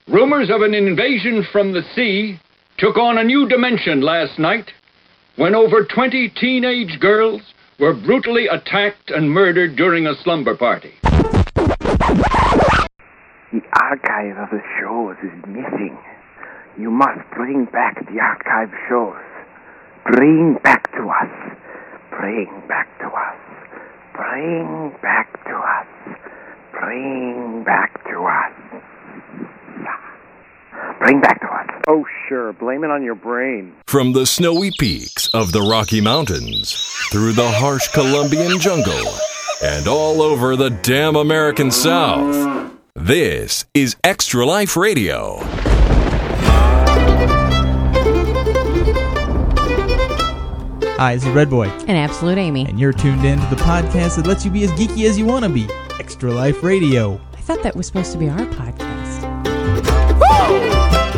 Rumors of an invasion from the sea took on a new dimension last night when over 20 teenage girls were brutally attacked and murdered during a slumber party. The archive of the shows is missing. You must bring back the archive shows. Bring back to us. Bring back to us. Bring back to us. Bring back to us. Bring back to us. Oh, sure. Blame it on your brain. From the snowy peaks of the Rocky Mountains, through the harsh Colombian jungle, and all over the damn American South, this is Extra Life Radio. Hi, this is Red Boy. And Absolute Amy. And you're tuned in to the podcast that lets you be as geeky as you want to be. Extra Life Radio. I thought that was supposed to be our podcast. Woo!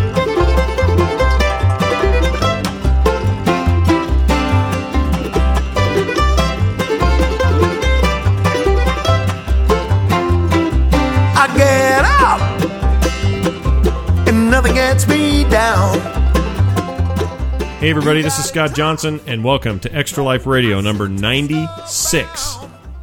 I get up and nothing gets me down. Hey everybody, this is Scott Johnson, and welcome to Extra Life Radio number 96.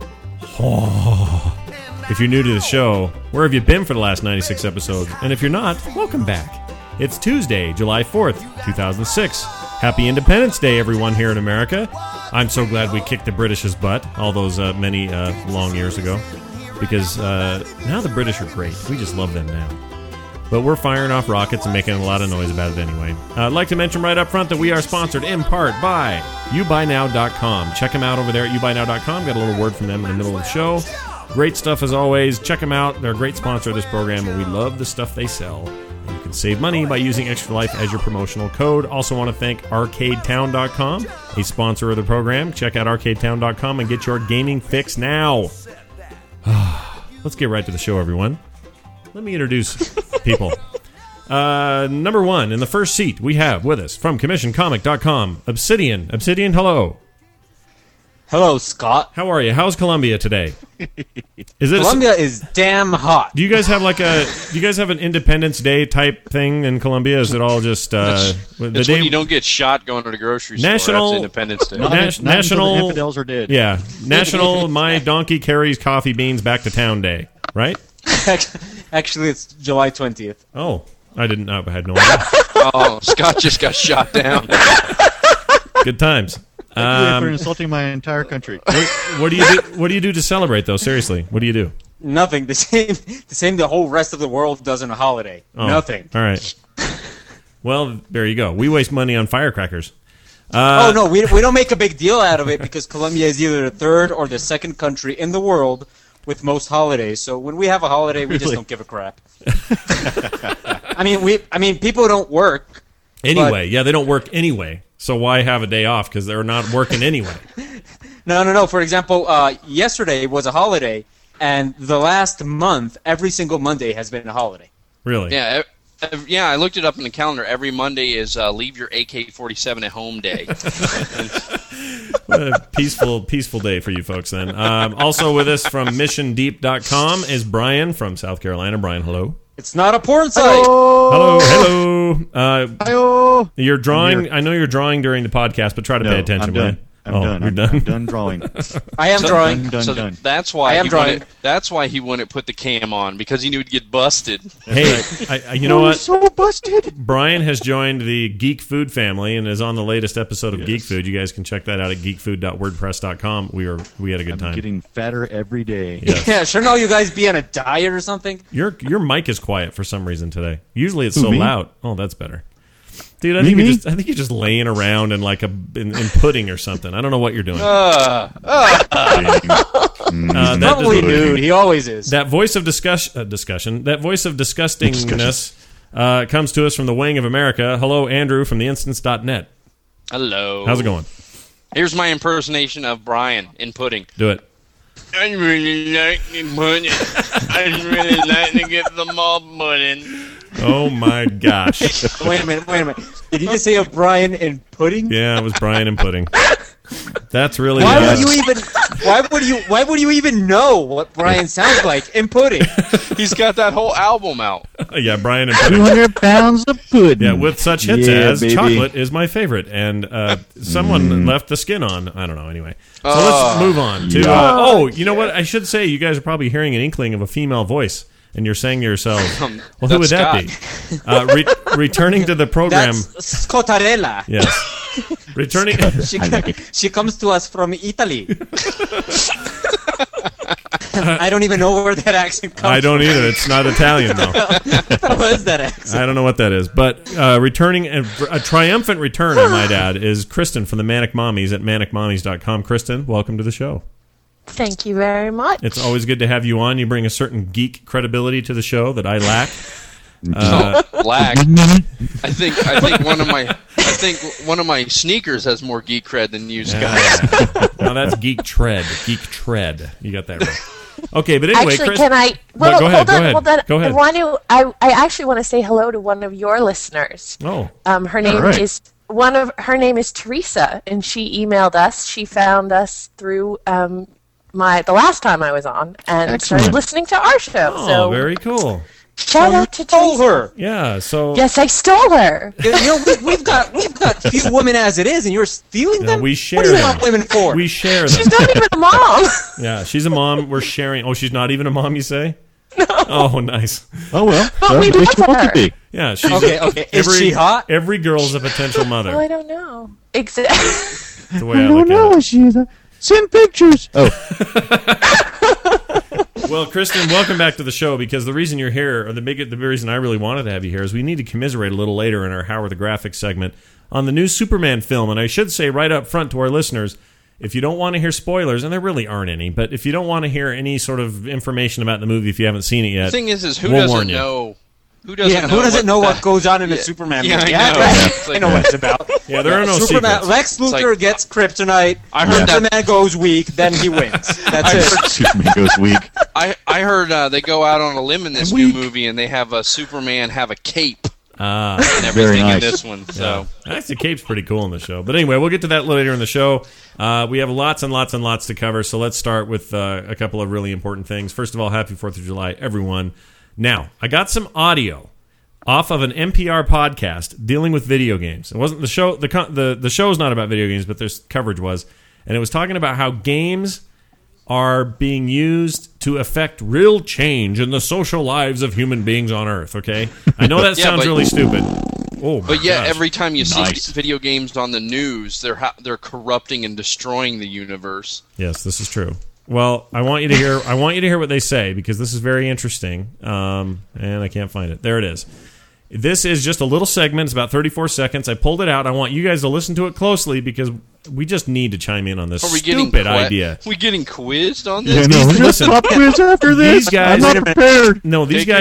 Oh. If you're new to the show, where have you been for the last 96 episodes? And if you're not, welcome back. It's Tuesday, July 4th, 2006. Happy Independence Day, everyone here in America. I'm so glad we kicked the British's butt all those many long years ago, because now the British are great. We just love them now. But we're firing off rockets and making a lot of noise about it anyway. I'd like to mention right up front that we are sponsored in part by YouBuyNow.com. Check them out over there at YouBuyNow.com. Got a little word from them in the middle of the show. Great stuff as always. Check them out. They're a great sponsor of this program, and we love the stuff they sell. And you can save money by using Extra Life as your promotional code. Also want to thank ArcadeTown.com, a sponsor of the program. Check out ArcadeTown.com and get your gaming fix now. Let's get right to the show, everyone. Let me introduce people. Number one, in the first seat, we have with us from CommissionComic.com, Obsidian. Obsidian, hello. Hello, Scott. How are you? How's Colombia today? Colombia is damn hot. Do you guys have an Independence Day type thing in Colombia? Is it all just it's when you don't get shot going to the grocery store. That's Independence Day. National the infidels are dead. Yeah, National My Donkey Carries Coffee Beans Back to Town Day, right? Actually, it's July 20th. Oh, I had no idea. Oh, Scott just got shot down. Good times. For insulting my entire country. What do you do? What do you do to celebrate, though? Seriously, what do you do? Nothing. The same the whole rest of the world does on a holiday. Oh, nothing. All right. Well, there you go. We waste money on firecrackers. Oh no, we don't make a big deal out of it because Colombia is either the third or the second country in the world with most holidays. So when we have a holiday, we just don't give a crap. I mean, people don't work anyway. Yeah, they don't work anyway. So why have a day off? Because they're not working anyway. No. For example, yesterday was a holiday, and the last month, every single Monday has been a holiday. Really? Yeah. I looked it up in the calendar. Every Monday is leave your AK-47 at home day. What a peaceful day for you folks then. Also with us from MissionDeep.com is Brian from South Carolina. Brian, hello. It's not a porn site. Hello. Hello. You're drawing. I know you're drawing during the podcast, but try to pay attention. I'm done. You're done. I'm done drawing. I am drawing. Done. That's why that's why he wouldn't put the cam on, because he knew he'd get busted. Hey, you know what? So busted. Brian has joined the Geek Food family and is on the latest episode of Geek Food. You guys can check that out at geekfood.wordpress.com. We had a good time. Getting fatter every day. Yes. Yeah, shouldn't all you guys be on a diet or something? Your mic is quiet for some reason today. Usually it's so me? loud. Oh, that's better. Dude, I think you're just laying around in like in pudding or something. I don't know what you're doing. Probably nude. He always is. That voice of discussion. That voice of disgustingness comes to us from the Wing of America. Hello, Andrew from theinstance.net. Hello. How's it going? Here's my impersonation of Brian in pudding. Do it. I really like the pudding. I really like to get the malt pudding. Oh my gosh. Wait a minute. Did you just say a Brian in pudding? Yeah, it was Brian in pudding. That's really Why would you even know what Brian sounds like in pudding? He's got that whole album out. Yeah, Brian and pudding. 200 pounds of pudding. Yeah, with such hits Yeah, as baby. chocolate is my favorite, and someone left the skin on. I don't know. Anyway, so let's move on to. Oh, you know what? I should say you guys are probably hearing an inkling of a female voice, and you're saying to yourselves, "Well, who would that be?" Returning to the program. That's Scottarella. Yes. Returning. She comes to us from Italy. I don't even know where that accent comes from. I don't either. It's not Italian, though. What is that accent? I don't know what that is. But returning, a triumphant return, I might add, is Kristen from the Manic Mommies at manicmommies.com. Kristen, welcome to the show. Thank you very much. It's always good to have you on. You bring a certain geek credibility to the show that I lack. Lack. I think one of my sneakers has more geek cred than you, Scott. No, that's geek tread. Geek tread. You got that right. Okay, but anyway, actually, Chris, can I? Well, go ahead. hold on. Go ahead. I actually want to say hello to one of your listeners. Oh, her name is Teresa, and she emailed us. She found us through the last time I was on, and started listening to our show. Oh, so very cool. Shout out to Teresa. her. Yeah. So yes, I stole her. You know, we've got few women as it is, and you're stealing them. We share. What do you want women for? We share them. She's not even a mom. Yeah, she's a mom. We're sharing. Oh, she's not even a mom, you say? No. Oh, nice. Oh, well. But we love her. Yeah, she's okay. Is she hot? Every girl's a potential mother. Oh, I don't know. Exactly. That's the way I look at it. She's send pictures. Oh. Well, Kristen, welcome back to the show, because the reason you're here, or the reason I really wanted to have you here, is we need to commiserate a little later in our How Are the Graphics segment on the new Superman film. And I should say right up front to our listeners, if you don't want to hear spoilers, and there really aren't any, but if you don't want to hear any sort of information about the movie if you haven't seen it yet, The thing is who we'll doesn't warn you. know? Who doesn't know what goes on in the Superman movie? I know what it's about. Yeah, there are no Superman. secrets. Lex Luthor gets kryptonite. I heard Superman goes weak, then he wins. That's it. Superman goes weak. I heard they go out on a limb in this new movie, and they have Superman have a cape and everything in this one. So actually, the cape's pretty cool in the show. But anyway, we'll get to that later in the show. We have lots and lots and lots to cover, so let's start with a couple of really important things. First of all, happy 4th of July, everyone. Now, I got some audio off of an NPR podcast dealing with video games. It wasn't the show. The show is not about video games, but their coverage was, and it was talking about how games are being used to affect real change in the social lives of human beings on Earth. Okay, I know that sounds really stupid. Oh, but yet gosh. every time you see video games on the news, they're corrupting and destroying the universe. Yes, this is true. Well, I want you to hear what they say, because this is very interesting. And I can't find it. There it is. This is just a little segment. It's about 34 seconds. I pulled it out. I want you guys to listen to it closely, because we just need to chime in on this stupid idea. Are we getting quizzed on this? Yeah, no, listen, pop quiz after this. These guys, I'm not prepared. No, these guys.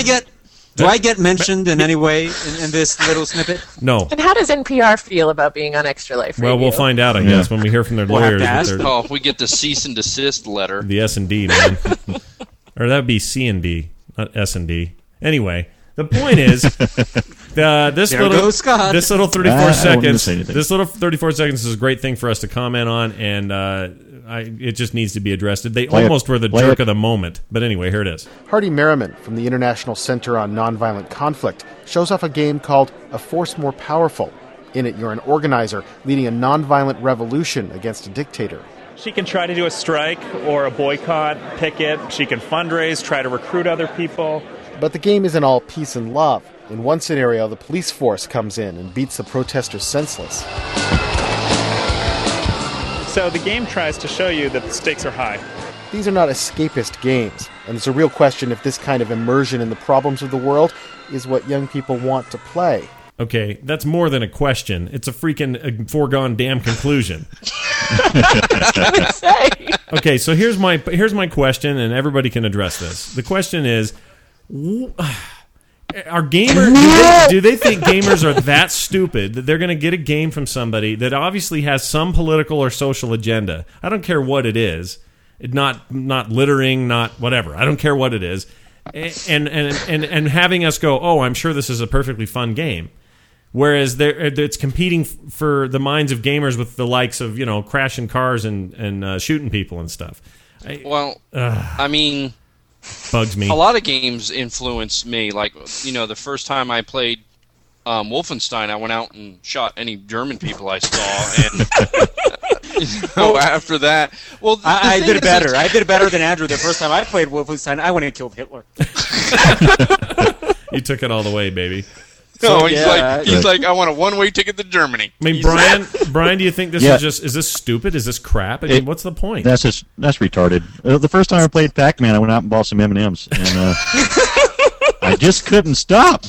Do I get mentioned in any way in this little snippet? No. And how does NPR feel about being on Extra Life Radio? Well, we'll find out, I guess, when we hear from their lawyers. If we get the cease and desist letter. The S&D, man. Or that would be C&D, not S&D. Anyway, the point is, this little 34 seconds. This little 34 seconds is a great thing for us to comment on, and it just needs to be addressed. They almost were the jerk of the moment, but anyway, here it is. Hardy Merriman from the International Center on Nonviolent Conflict shows off a game called A Force More Powerful. In it, you're an organizer leading a nonviolent revolution against a dictator. She can try to do a strike or a boycott, picket. She can fundraise, try to recruit other people. But the game isn't all peace and love. In one scenario, the police force comes in and beats the protesters senseless. So the game tries to show you that the stakes are high. These are not escapist games, and it's a real question if this kind of immersion in the problems of the world is what young people want to play. Okay, that's more than a question. It's a freaking foregone damn conclusion. Okay, so here's my question, and everybody can address this. The question is, are gamers? Do they think gamers are that stupid that they're going to get a game from somebody that obviously has some political or social agenda? I don't care what it is. Not littering, not whatever. I don't care what it is. And having us go, oh, I'm sure this is a perfectly fun game. Whereas it's competing for the minds of gamers with the likes of, crashing cars and shooting people and stuff. I mean, bugs me. A lot of games influence me. Like, the first time I played Wolfenstein, I went out and shot any German people I saw, and after that, I did it better. I did it better than Andrew. The first time I played Wolfenstein, I went and killed Hitler. You took it all the way, baby. So he's like, I want a one-way ticket to Germany. I mean, Brian, do you think this is this stupid? Is this crap? I mean, what's the point? That's retarded. The first time I played Pac-Man, I went out and bought some M&Ms, and I just couldn't stop.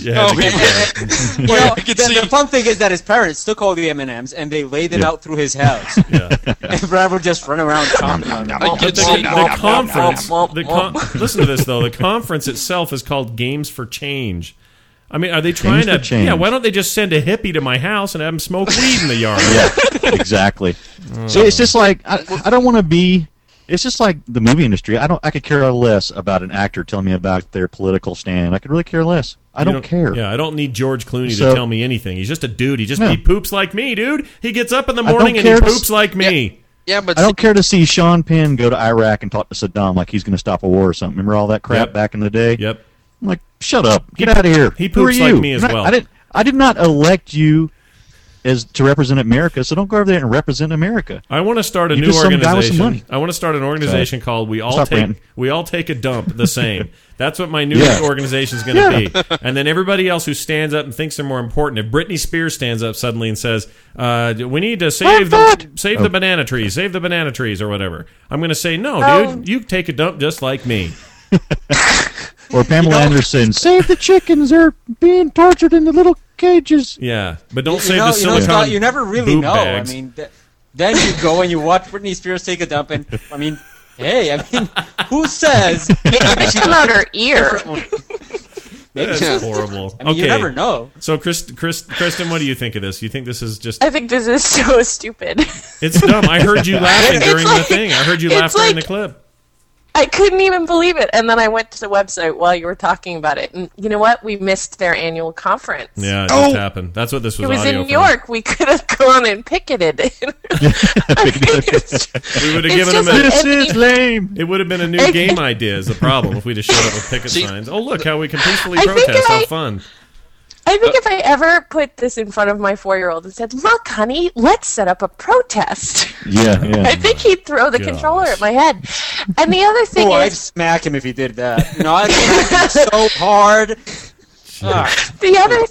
The fun thing is that his parents took all the M&Ms and they laid it out through his house. And Brad would just run around chomping on them. The conference. Listen to this though. The conference itself is called Games for Change. I mean, are they trying to? Yeah, why don't they just send a hippie to my house and have him smoke weed in the yard? Yeah, exactly. So it's just like I don't want to be. It's just like the movie industry. I could care less about an actor telling me about their political stand. I could really care less. I don't care. Yeah, I don't need George Clooney to tell me anything. He's just a dude. He poops like me, dude. He gets up in the morning and he poops like me. Yeah, but I don't care to see Sean Penn go to Iraq and talk to Saddam like he's going to stop a war or something. Remember all that crap back in the day? Yep. I'm like, shut up. Get out of here. He poops like me as well. I did not elect you to represent America, so don't go over there and represent America. I want to start a new organization. I want to start an organization called We All Take a Dump the Same. That's what my new organization is going to be. And then everybody else who stands up and thinks they're more important. If Britney Spears stands up suddenly and says, "We need to save the banana trees, save the banana trees," or whatever, I'm going to say, "No, dude, you take a dump just like me." Or Pamela Anderson, save the chickens, they're being tortured in the little cages. Yeah, but don't save the silicone Scott, you never really know. Bags. I mean, then you go and you watch Britney Spears take a dump, and I mean, who says? Maybe it's come out her ear. That's horrible. I mean, you never know. So, Kristen, what do you think of this? You think this is just? I think this is so stupid. It's dumb. I heard you laughing during the thing. I heard you laugh during the clip. I couldn't even believe it. And then I went to the website while you were talking about it. And you know what? We missed their annual conference. Yeah, it just happened. That's what this was. It was in New York. We could have gone and picketed. We would have given them this is lame. It would have been a new game idea is the problem if we just showed up with picket signs. Oh, look how we can peacefully protest. How fun. I think if I ever put this in front of my 4-year-old and said, "Look, honey, let's set up a protest," I think he'd throw the controller at my head. And the other thing is, I'd smack him if he did that. I'd smack him so hard. The other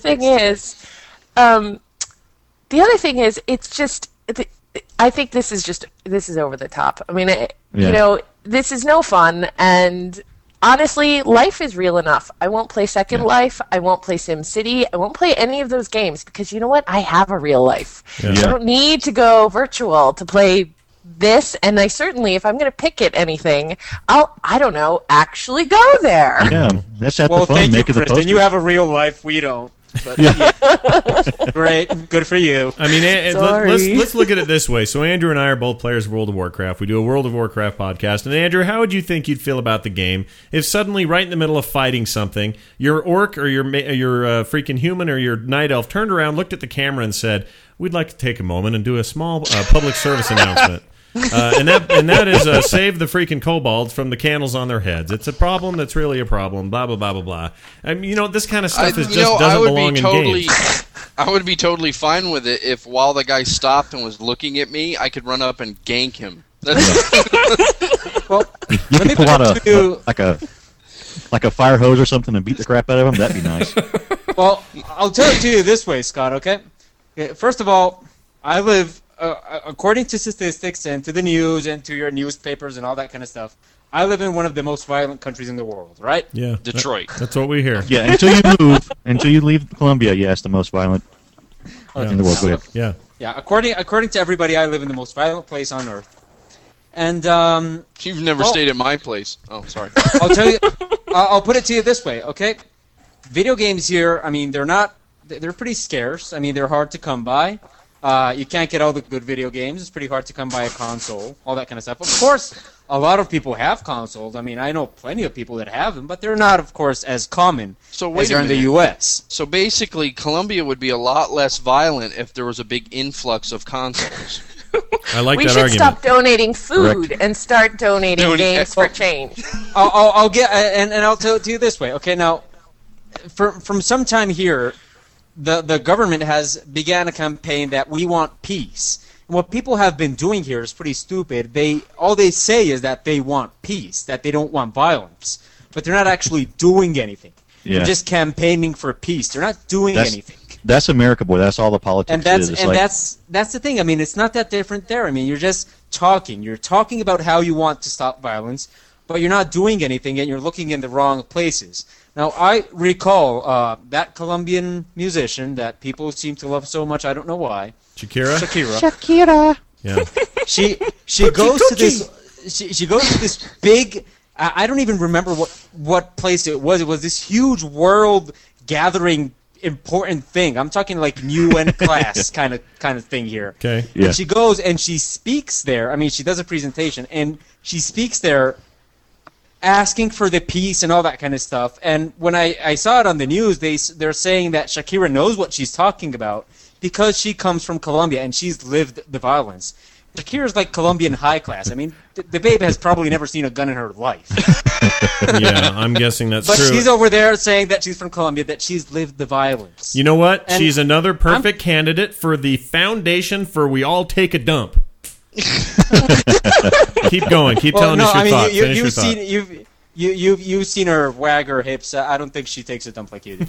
thing is, it's just. I think this is over the top. I mean, this is no fun and. Honestly, life is real enough. I won't play Second Life. I won't play SimCity. I won't play any of those games because you know what? I have a real life. I don't need to go virtual to play this. And I certainly, if I'm going to picket anything, I don't know, actually go there. Yeah, that's at the fun. Make it the poster. You have a real life. We don't. But, great, good for you. I mean, let's look at it this way. So Andrew and I are both players of World of Warcraft. We do a World of Warcraft podcast. And Andrew, how would you think you'd feel about the game if suddenly, right in the middle of fighting something, your orc or your freaking human or your night elf turned around, looked at the camera, and said, "We'd like to take a moment and do a small public service announcement." And that is save the freaking kobolds from the candles on their heads. It's a problem that's really a problem. Blah blah blah blah blah. I mean, this kind of stuff doesn't belong in games. I would be totally fine with it if while the guy stopped and was looking at me, I could run up and gank him. Well, you can pull out like a fire hose or something and beat the crap out of him. That'd be nice. Well, I'll tell it to you this way, Scott. Okay. First of all, I live. According to statistics and to the news and to your newspapers and all that kind of stuff, I live in one of the most violent countries in the world, right? Yeah, Detroit. That's what we hear. Yeah, until you leave Colombia, yes, the most violent in the world. Go ahead. Yeah. Yeah, according to everybody, I live in the most violent place on earth. And you've never stayed at my place. Oh, sorry. I'll tell you. I'll put it to you this way, okay? Video games here. I mean, they're pretty scarce. I mean, they're hard to come by. You can't get all the good video games. It's pretty hard to come by a console, all that kind of stuff. Of course, a lot of people have consoles. I mean, I know plenty of people that have them, but they're not, of course, as common as they're in the U.S. So basically, Colombia would be a lot less violent if there was a big influx of consoles. I like we that should argument. stop donating food and start donating games for change. I'll get and I'll tell it to you this way. Okay, now, from some time here, the government has began a campaign that we want peace. And what people have been doing here is pretty stupid. All they say is that they want peace, that they don't want violence, but they're not actually doing anything. Yeah. They're just campaigning for peace. They're not doing anything. That's America, boy. That's all the politics And that's is. It's that's the thing. I mean, it's not that different there. I mean, you're just talking. You're talking about how you want to stop violence, but you're not doing anything, and you're looking in the wrong places. Now, I recall that Colombian musician that people seem to love so much. I don't know why. Shakira. Yeah. She goes to this. She goes to this big. I don't even remember what place it was. It was this huge world gathering important thing. I'm talking like UN class kind of thing here. Okay. Yeah. And she goes and she speaks there. I mean, she does a presentation and she speaks there asking for the peace and all that kind of stuff. And when I saw it on the news, they're saying that Shakira knows what she's talking about because she comes from Colombia and she's lived the violence. Shakira's like Colombian high class. I mean, the babe has probably never seen a gun in her life. Yeah, I'm guessing that's but true. But she's over there saying that she's from Colombia, that she's lived the violence. You know what? And she's another perfect candidate for the foundation for We All Take a Dump. Keep going. Keep telling us your thoughts. Finish your thought. You've seen her wag her hips. I don't think she takes a dump like you do.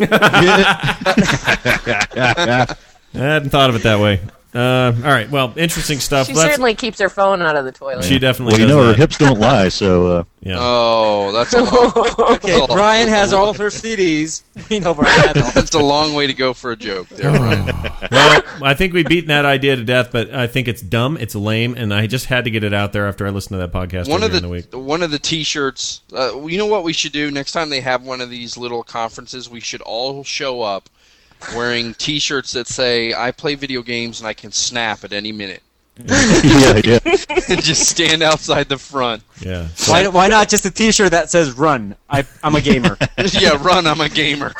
I hadn't thought of it that way. All right. Well, interesting stuff. She certainly keeps her phone out of the toilet. She definitely does. Well, you know, her hips don't lie, so... Yeah. Oh, that's a long... Okay, Brian has all of her CDs. We know Brian has all. That's a long way to go for a joke there, Brian. Well, I think we've beaten that idea to death, but I think it's dumb, it's lame, and I just had to get it out there after I listened to that podcast earlier in the week. One of the T-shirts, you know what we should do? Next time they have one of these little conferences, we should all show up wearing T-shirts that say, I play video games and I can snap at any minute. Yeah. And just stand outside the front. Yeah. So why not just a T-shirt that says "Run"? I'm a gamer. Yeah, run. I'm a gamer.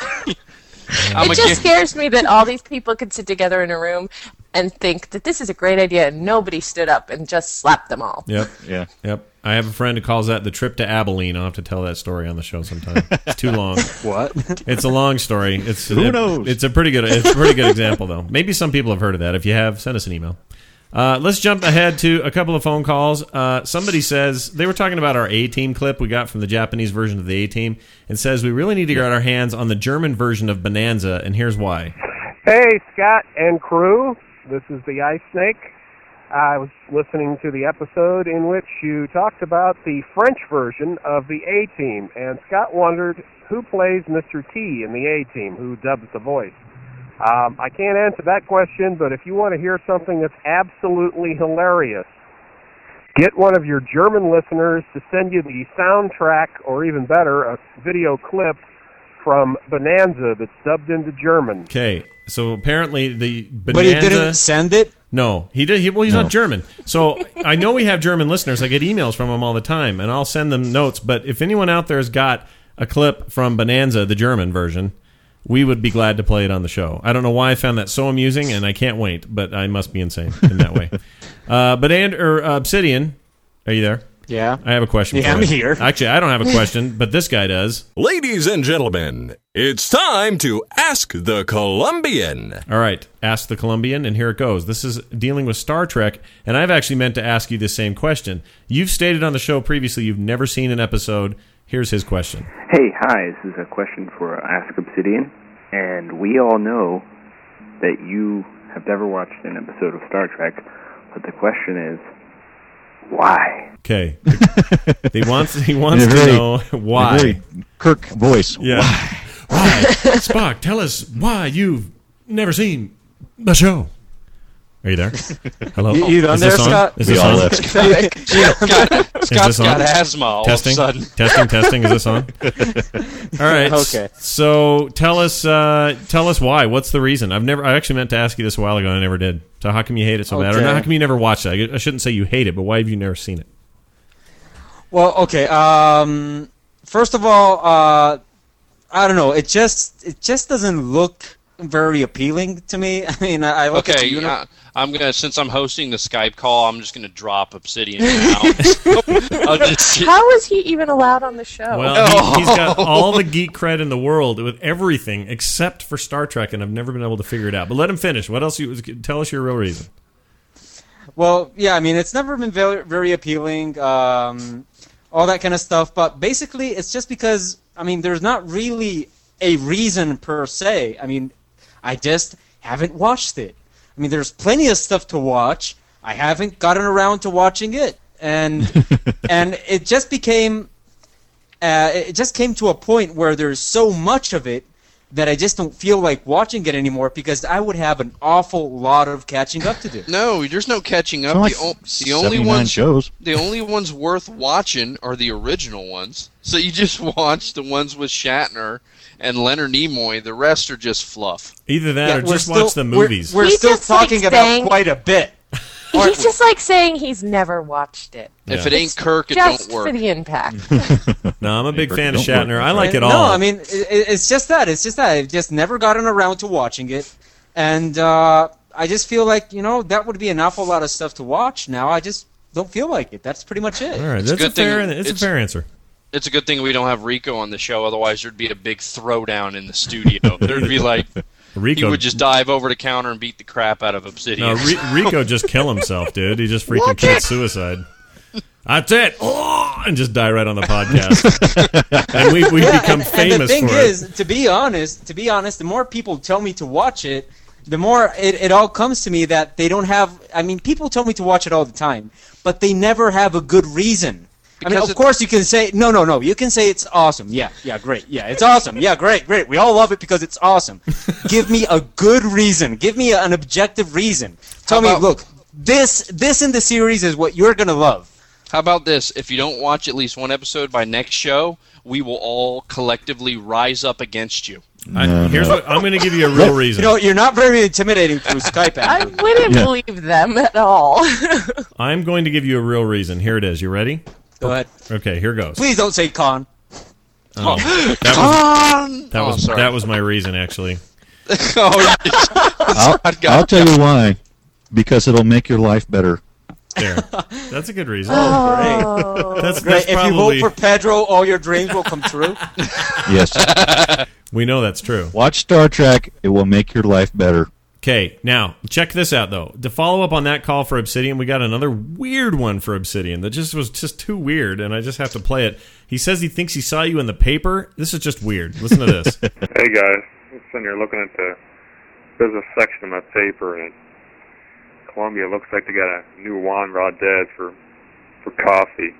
It just scares me that all these people could sit together in a room and think that this is a great idea, and nobody stood up and just slapped them all. Yep. Yeah. Yep. I have a friend who calls that the trip to Abilene. I'll have to tell that story on the show sometime. It's too long. What? It's a long story. Who knows? It's a pretty good example, though. Maybe some people have heard of that. If you have, send us an email. Let's jump ahead to a couple of phone calls. Somebody says, they were talking about our A-Team clip we got from the Japanese version of the A-Team, and says we really need to get our hands on the German version of Bonanza, and here's why. Hey, Scott and crew. This is the Ice Snake. I was listening to the episode in which you talked about the French version of the A-Team, and Scott wondered who plays Mr. T in the A-Team, who dubs the voice. I can't answer that question, but if you want to hear something that's absolutely hilarious, get one of your German listeners to send you the soundtrack, or even better, a video clip from Bonanza that's dubbed into German. Okay, so apparently the Bonanza... But he didn't send it? No, he did. He's not German. So I know we have German listeners. I get emails from them all the time, and I'll send them notes. But if anyone out there has got a clip from Bonanza, the German version, we would be glad to play it on the show. I don't know why I found that so amusing, and I can't wait, but I must be insane in that way. Obsidian, are you there? Yeah. I have a question for you. I'm here. Actually, I don't have a question, but this guy does. Ladies and gentlemen, it's time to Ask the Colombian. All right, Ask the Colombian, and here it goes. This is dealing with Star Trek, and I've actually meant to ask you the same question. You've stated on the show previously you've never seen an episode. Here's his question. Hey, hi, this is a question for Ask Obsidian, and we all know that you have never watched an episode of Star Trek, but the question is, why? Okay. He wants to know why. A very Kirk voice. Yeah. Why? Spock, tell us why you've never seen the show. Are you there? Hello? You on there, Scott? Is this on? Scott's got asthma all testing? of a sudden. Testing. Is this on? All right. Okay. So tell us why. What's the reason? I actually meant to ask you this a while ago and I never did. So how come you hate it so bad? Or not, how come you never watched it? I shouldn't say you hate it, but why have you never seen it? Well, okay. First of all, I don't know. It just doesn't look very appealing to me. I mean, I look at the I'm gonna, since I'm hosting the Skype call, I'm just gonna drop Obsidian now. How is he even allowed on the show? Well, he's got all the geek cred in the world with everything except for Star Trek, and I've never been able to figure it out. But let him finish. What else? Tell us your real reason. Well, yeah, I mean, it's never been very, very appealing, all that kind of stuff. But basically, it's just because, I mean, there's not really a reason per se. I mean, I just haven't watched it. I mean, there's plenty of stuff to watch. I haven't gotten around to watching it, and it just became, it just came to a point where there's so much of it that I just don't feel like watching it anymore because I would have an awful lot of catching up to do. No, there's no catching up. Like the only ones worth watching are the original ones. So you just watch the ones with Shatner and Leonard Nimoy. The rest are just fluff. Either that or just watch the movies. We're still talking about quite a bit. He's just like saying he's never watched it. If it ain't Kirk, it just don't work. for the impact. No, I'm a big fan of Shatner. I like it all. No, I mean, it's just that. It's just that. I've just never gotten around to watching it. And I just feel like, that would be an awful lot of stuff to watch. Now I just don't feel like it. That's pretty much it. All right, that's a fair answer. It's a good thing we don't have Rico on the show. Otherwise, there'd be a big throwdown in the studio. There'd be like... Rico, he would just dive over the counter and beat the crap out of Obsidian. No, Rico just kill himself, dude. He just freaking commits suicide. That's it. Oh, and just die right on the podcast. And we become famous for it. And the thing is, to be honest, the more people tell me to watch it, the more it all comes to me that they don't have... I mean, people tell me to watch it all the time, but they never have a good reason. Because I mean, of course you can say, no, you can say it's awesome. Yeah, great. Yeah, it's awesome. Yeah, great. We all love it because it's awesome. Give me a good reason. Give me an objective reason. Tell me, look, this in the series is what you're going to love. How about this? If you don't watch at least one episode by next show, we will all collectively rise up against you. Here's what I'm going to give you a real reason. You're not very intimidating through Skype. I wouldn't believe them at all. I'm going to give you a real reason. Here it is. You ready? Go ahead. Okay, here goes. Please don't say con. That was my reason, actually. I'll tell you why. Because it'll make your life better. There. That's a good reason. Oh. That's Great. probably... If you vote for Pedro, all your dreams will come true. Yes. We know that's true. Watch Star Trek. It will make your life better. Okay, now, check this out, though. To follow up on that call for Obsidian, we got another weird one for Obsidian that was just too weird, and I just have to play it. He says he thinks he saw you in the paper. This is just weird. Listen to this. Hey, guys. I'm sitting here looking at the business section of my paper, and Columbia looks like they got a new Juan Valdez for coffee.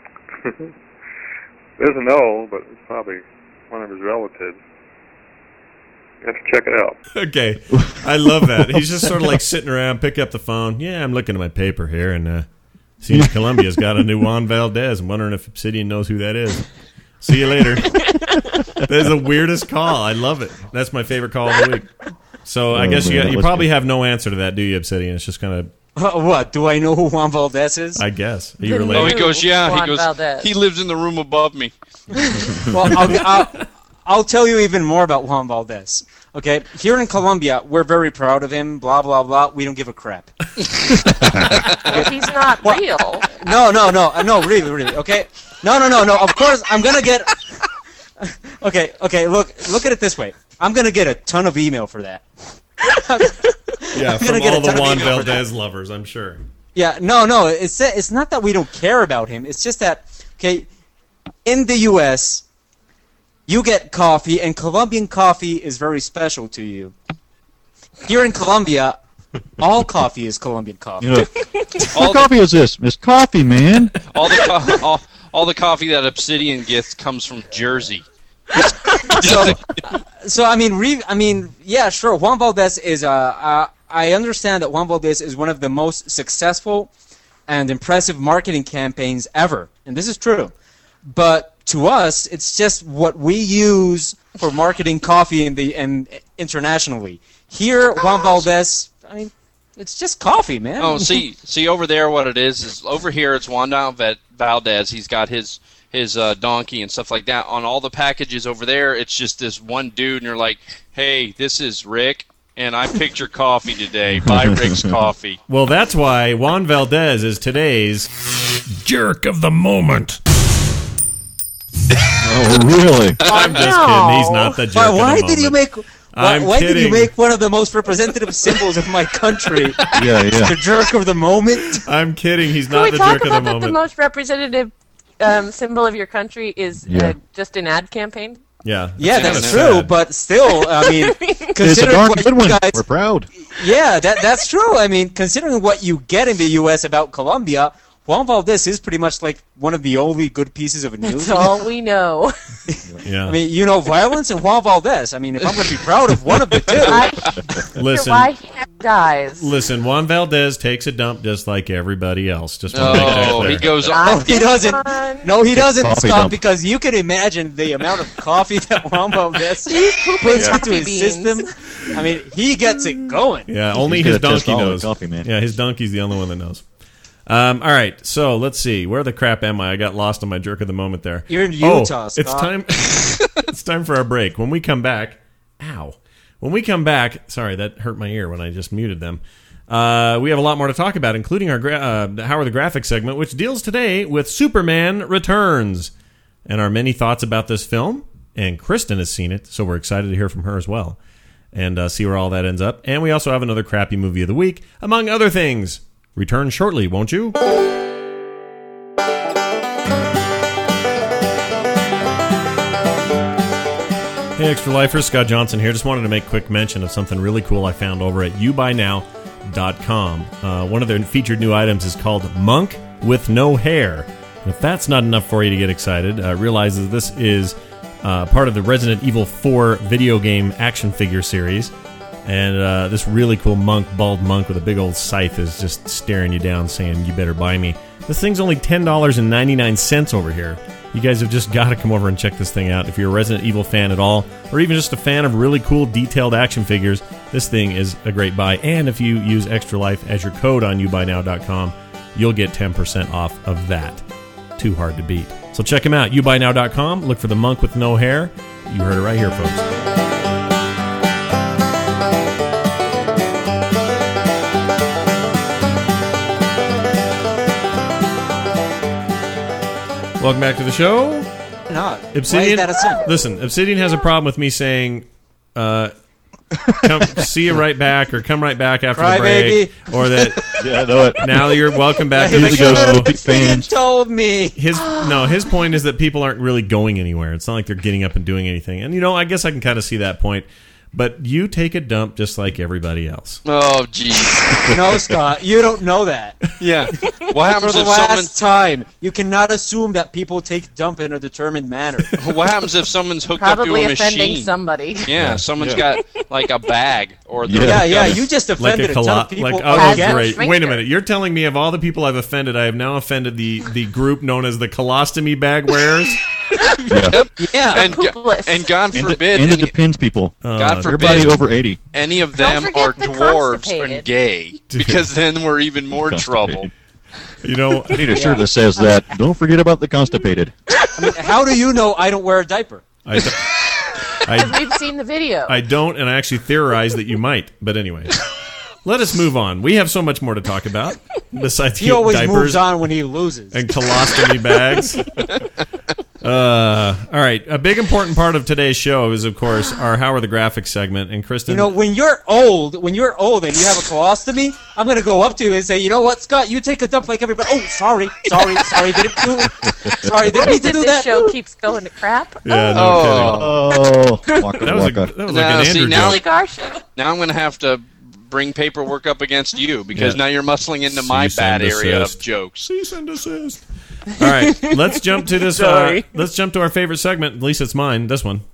It isn't old, but it's probably one of his relatives. You have to check it out. Okay. I love that. He's just sort of like sitting around, pick up the phone. Yeah, I'm looking at my paper here, and seeing Columbia's got a new Juan Valdez. I'm wondering if Obsidian knows who that is. See you later. That is the weirdest call. I love it. That's my favorite call of the week. So I guess you probably have no answer to that, do you, Obsidian? It's just kind of... What? Do I know who Juan Valdez is? I guess. Are you related? Oh, he goes, yeah. Juan Valdez. He lives in the room above me. Well, I'll tell you even more about Juan Valdez. Okay, here in Colombia, we're very proud of him, blah, blah, blah. We don't give a crap. Well, he's not real. No, really, okay? No. Of course, I'm going to get... Okay, look at it this way. I'm going to get a ton of email for that. Yeah, from all the Juan Valdez lovers, I'm sure. Yeah, no, it's not that we don't care about him. It's just that, okay, in the U.S., you get coffee, and Colombian coffee is very special to you. Here in Colombia, all coffee is Colombian coffee. Yeah. What coffee is this? It's coffee, man. All the coffee that Obsidian gets comes from Jersey. So I mean, yeah, sure. Juan Valdez is I understand that Juan Valdez is one of the most successful and impressive marketing campaigns ever, and this is true. But to us, it's just what we use for marketing coffee and internationally. Here, Juan Valdez, I mean, It's just coffee, man. Oh, see over there what it is over here it's Juan Valdez. He's got his donkey and stuff like that. On all the packages over there, it's just this one dude, and you're like, hey, this is Rick, and I picked your coffee today. Buy Rick's coffee. Well, that's why Juan Valdez is today's jerk of the moment. Oh, really? I'm just kidding. He's not the jerk of the moment. Why did you make one of the most representative symbols of my country? Yeah. The jerk of the moment? I'm kidding. He's not the jerk of the moment. Can we talk about that the most representative symbol of your country is just an ad campaign? Yeah. Yeah, that's true, but still, I mean, it's a darn good one. We're proud. Yeah, that's true. I mean, considering what you get in the U.S. about Colombia, Juan Valdez is pretty much like one of the only good pieces of news. That's all we know. Yeah. I mean, violence and Juan Valdez. I mean, if I'm going to be proud of one of the two. Listen. Why he dies. Listen, Juan Valdez takes a dump just like everybody else. Just want to make that clear. He goes No, he doesn't. No, he doesn't, Coffee Scott, dump. because you can imagine the amount of coffee that Juan Valdez puts into his system. I mean, he gets it going. Yeah, only He's his gonna test donkey all the knows. coffee, man. Yeah, his donkey's the only one that knows. All right, so let's see. Where the crap am I? I got lost on my jerk of the moment there. You're in Utah, Scott. It's time. It's time for our break. When we come back, When we come back, sorry, that hurt my ear when I just muted them. We have a lot more to talk about, including our How Are the Graphics segment, which deals today with Superman Returns, and our many thoughts about this film. And Kristen has seen it, so we're excited to hear from her as well, and see where all that ends up. And we also have another crappy movie of the week, among other things. Return shortly, won't you? Hey, Extra Lifers, Scott Johnson here. Just wanted to make quick mention of something really cool I found over at YouBuyNow.com. One of their featured new items is called Monk with No Hair. And if that's not enough for you to get excited, realize that this is part of the Resident Evil 4 video game action figure series. And this really cool bald monk with a big old scythe is just staring you down saying, you better buy me. This thing's only $10.99 over here. You guys have just got to come over and check this thing out. If you're a Resident Evil fan at all, or even just a fan of really cool detailed action figures, this thing is a great buy. And if you use Extra Life as your code on YouBuyNow.com, you'll get 10% off of that. Too hard to beat. So check them out, YouBuyNow.com. Look for the monk with no hair. You heard it right here, folks. Welcome back to the show. Not. Obsidian, why is that a sin? Listen, Obsidian has a problem with me saying, come, see you right back, or come right back after the break, or that. Yeah, I know it. Now you're welcome back. Told me. His point is that people aren't really going anywhere. It's not like they're getting up and doing anything. And I guess I can kind of see that point. But you take a dump just like everybody else. Oh, geez. No, Scott, you don't know that. Yeah. What happens For the if last time, you cannot assume that people take dump in a determined manner. What happens if someone's hooked Probably up to a offending machine? somebody. Yeah, someone's got like a bag or the Yeah, you just offended a ton of people. Great. Wait a minute. You're telling me of all the people I've offended, I have now offended the group known as the colostomy bag wearers? Yeah. And God forbid. And it depends, people. God forbid. Everybody over 80. Any of them are dwarves and gay, because then we're even more trouble. I need a shirt that says that. Don't forget about the constipated. I mean, how do you know I don't wear a diaper? Because we've seen the video. I don't, and I actually theorize that you might. But anyway, let us move on. We have so much more to talk about besides He always diapers moves on when he loses. and colostomy bags. All right, a big important part of today's show is, of course, our How Are the Graphics segment. And Kristen, when you're old and you have a colostomy, I'm going to go up to you and say, you know what, Scott, you take a dump like everybody. Oh, sorry, didn't mean to do that. This show keeps going to crap. Yeah, Oh, that was like an Andrew joke. Now I'm going to have to bring paperwork up against you because now you're muscling into my Cease bad and area desist. of jokes. Cease and desist. All right, let's jump to this. Let's jump to our favorite segment. At least it's mine. This one.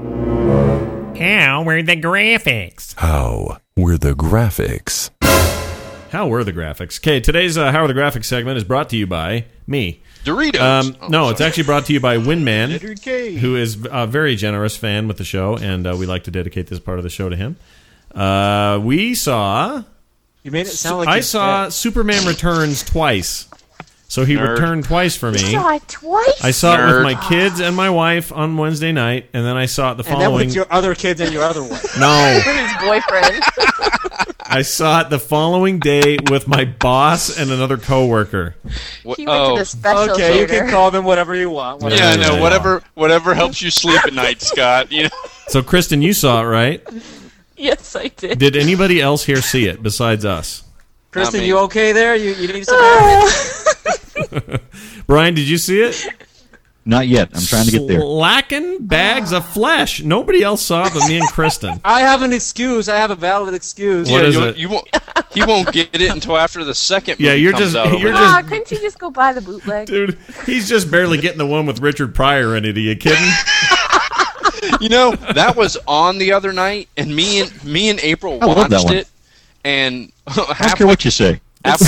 How were the graphics? How were the graphics? How were the graphics? Okay, today's How Are the Graphics segment is brought to you by me. Doritos. No, it's actually brought to you by Windman, who is a very generous fan with the show, and we like to dedicate this part of the show to him. We saw You made it sound like I saw Superman Returns twice. So he returned twice for me. You saw it twice? I saw it with my kids and my wife on Wednesday night, and then I saw it the following... And then with your other kids and your other wife. No. With his boyfriend. I saw it the following day with my boss and another coworker. He went to the special Okay, theater. you can call them whatever you want. Yeah, no, whatever helps you sleep at night, Scott. You know. So, Kristen, you saw it, right? Yes, I did. Did anybody else here see it besides us? Kristen, you okay there? You need some air? Brian, did you see it? Not yet. I'm trying to get there. Slacking bags of flesh. Nobody else saw it but me and Kristen. I have an excuse. I have a valid excuse. What is it? He won't get it until after the second movie you're comes just out. Couldn't you just go buy the bootleg? Dude, he's just barely getting the one with Richard Pryor in it. Are you kidding? You know, that was on the other night, and me and April I love that watched one. it, and I don't care what you say.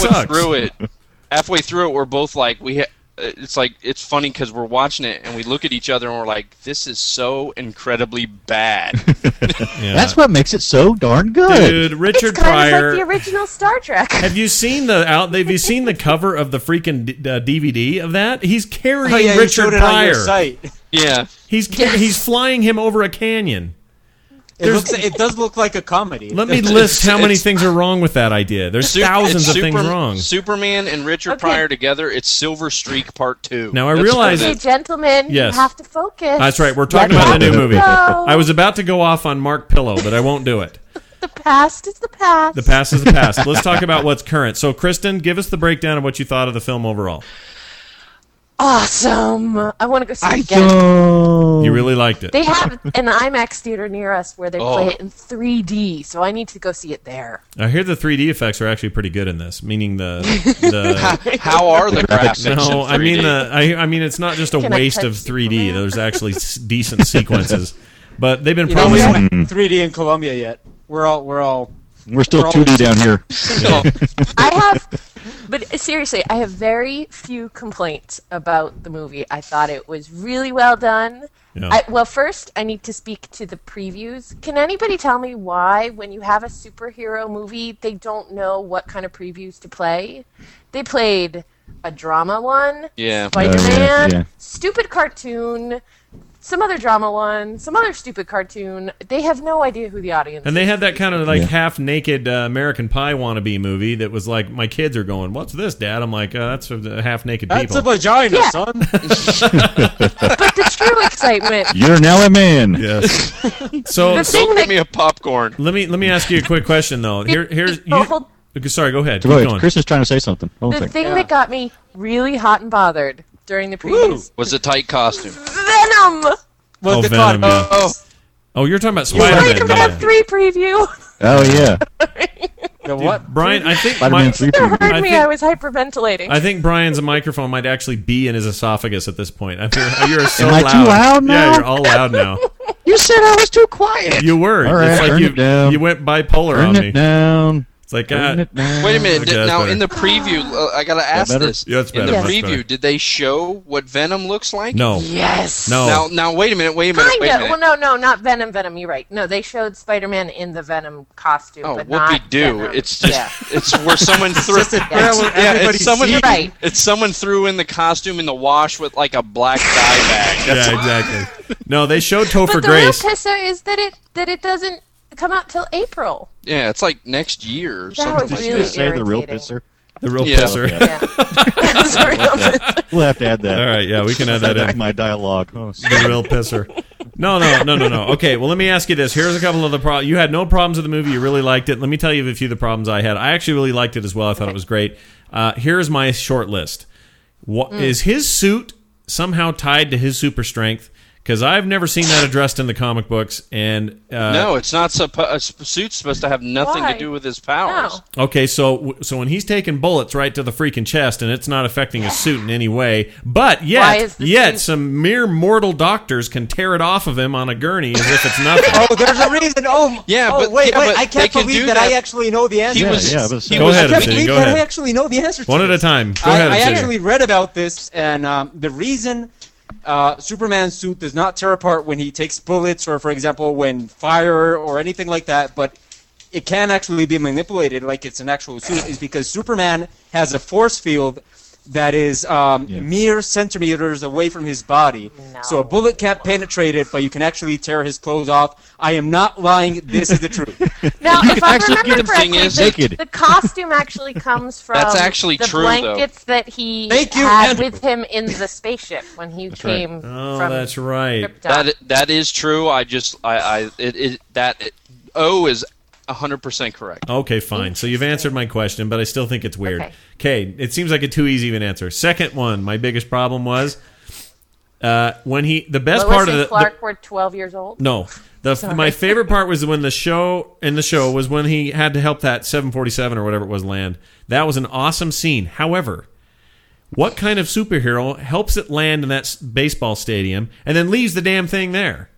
halfway through it, we're both like, it's funny because we're watching it and we look at each other and we're like, this is so incredibly bad. That's what makes it so darn good. Dude, Richard It's kind Pryor. of like the original Star Trek. Have you seen the cover of the freaking DVD of that? He's carrying You Richard showed it on Pryor. your site. Yeah. He's flying him over a canyon. It does look like a comedy. Let me list how many things are wrong with that idea. There's thousands of things wrong. Superman and Richard Pryor together, it's Silver Streak Part 2. Now, I realize... Okay, gentlemen, Yes. you have to focus. That's right. We're talking about the new movie. I was about to go off on Mark Pillow, but I won't do it. The past is the past. The past is the past. Let's talk about what's current. So, Kristen, give us the breakdown of what you thought of the film overall. Awesome. I want to go see it again. You really liked it. They have an IMAX theater near us where they play it in 3D, so I need to go see it there. I hear the 3D effects are actually pretty good in this, meaning the How are the graphics? No, in I 3D? mean I mean it's not just a Can I waste touch of 3D. There's actually decent sequences, but they've been We promising. haven't 3D in Colombia yet. We're still 2D down here. I have, but seriously, I have very few complaints about the movie. I thought it was really well done. Yeah. Well, first, I need to speak to the previews. Can anybody tell me why, when you have a superhero movie, they don't know what kind of previews to play? They played a drama one, Spider-Man, yeah. stupid cartoon, some other drama one, some other stupid cartoon. They have no idea who the audience And they is. had that kind of like half-naked American Pie wannabe movie that was like, my kids are going, "What's this, Dad?" I'm like, "That's for the half-naked people." That's a vagina, Yeah. son. But the true excitement. You're now a man. Yes. So The thing Go that get me a popcorn. let me ask you a quick question though. Here's Oh, you. hold- Okay, sorry, go ahead. Go Keep ahead. going. Chris is trying to say something. Hold on a The second. thing that got me really hot and bothered during the previews. Was a tight costume. Venom! Oh, the Venom, yeah. Oh, Oh, you're talking about Spider-Man Spider-Man. 3 preview. Oh, yeah. The what? Brian, I think Spider-Man 3 It hurt I me. think- I was hyperventilating. I think Brian's microphone might actually be in his esophagus at this point. You're so Am I loud. too loud now? Yeah, you're all loud now. You said I was too quiet. You were. All right, it's like turn it down. you went bipolar Turn on it me. down. It's like Turn it down. wait a minute. Okay, that's Now, better. in the preview, I gotta ask better? this. Yeah, it's in better, the much preview, better. did they show what Venom looks like? No. Yes. No. Now, wait a minute. Kind of. Well, no, not Venom. You're right. No, they showed Spider-Man in the Venom costume, Oh, but whoopee not do! Venom. It's just, Yeah. it's where someone threw. just a trailer everybody it's someone. sees. Right. It's someone threw in the costume in the wash with like a black dye bag. That's Yeah, exactly. No, they showed Topher But the real Grace. pisser is that it doesn't come out till April. Yeah, it's like next year or That something. was like really that. Say the real irritating. pisser. The real Yeah. pisser. That's the real pisser. We'll have to add that. All right, yeah, we can add that in. My dialogue. Oh, The real pisser. No. Okay, well, let me ask you this. Here's a couple of the problems. You had no problems with the movie. You really liked it. Let me tell you a few of the problems I had. I actually really liked it as well. I thought it was great. Here's my short list. Is his suit somehow tied to his super strength? Because I've never seen that addressed in the comic books. And No, it's not. A suit's supposed to have nothing Why? to do with his powers. No. Okay, so when he's taking bullets right to the freaking chest, and it's not affecting his suit in any way, but Why is the suit- some mere mortal doctors can tear it off of him on a gurney as if it's nothing. Oh, there's a reason. Yeah, but wait, yeah, but I they can't can believe do that that. I actually know the answer. He was. yeah, but- he Go was- ahead, I can't Obsidian, believe go that I ahead. actually know the answer to One at a this. time. Go ahead, I Obsidian. actually read about this, and the reason Superman's suit does not tear apart when he takes bullets, or, for example, when fire or anything like that, but it can actually be manipulated like it's an actual suit is because Superman has a force field that is mere centimeters away from his body. No. So a bullet can't penetrate it, but you can actually tear his clothes off. I am not lying. This is the truth. Now, if I remember correctly, the costume actually comes from That's actually the true, blankets though. that he had with him in the spaceship when he came from that's right. Krypton. That is true. O is 100% correct. Okay, fine. So you've answered my question, but I still think it's weird. Okay, it seems like a too easy of an answer. Second one, my biggest problem was when the best Lois part of and Clark were 12 years old. No, my favorite part was when the show was when he had to help that 747 or whatever it was land. That was an awesome scene. However, what kind of superhero helps it land in that baseball stadium and then leaves the damn thing there?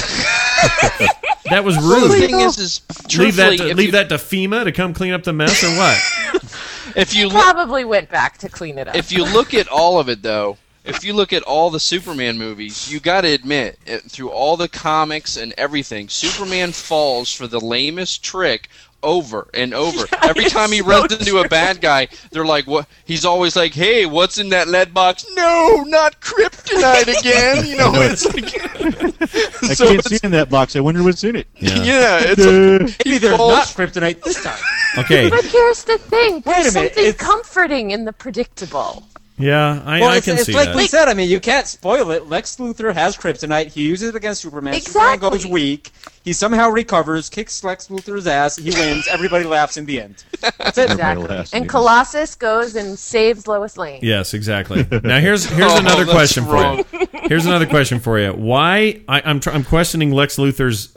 That was rude. The thing is leave that to FEMA to come clean up the mess, or what? He probably went back to clean it up. If you look at all of it, though, if you look at all the Superman movies, you got to admit, through all the comics and everything, Superman falls for the lamest trick over and over. Every time he runs into a bad guy, they're like, "What?" He's always like, "Hey, what's in that lead box?" No, not kryptonite again. You know, it's like I can't see in that box. I wonder what's in it. Yeah, maybe there's not kryptonite this time. Okay, but here's the thing: there's Wait a minute, something comforting in the predictable. Yeah, I can see like that. we said. I mean, you can't spoil it. Lex Luthor has kryptonite. He uses it against Superman. Superman goes weak. He somehow recovers, kicks Lex Luthor's ass. He wins. Everybody laughs in the end. That's it. Exactly. And Colossus goes and saves Lois Lane. Yes, exactly. Now here's another question for you. Here's another question for you. Why I'm questioning Lex Luthor's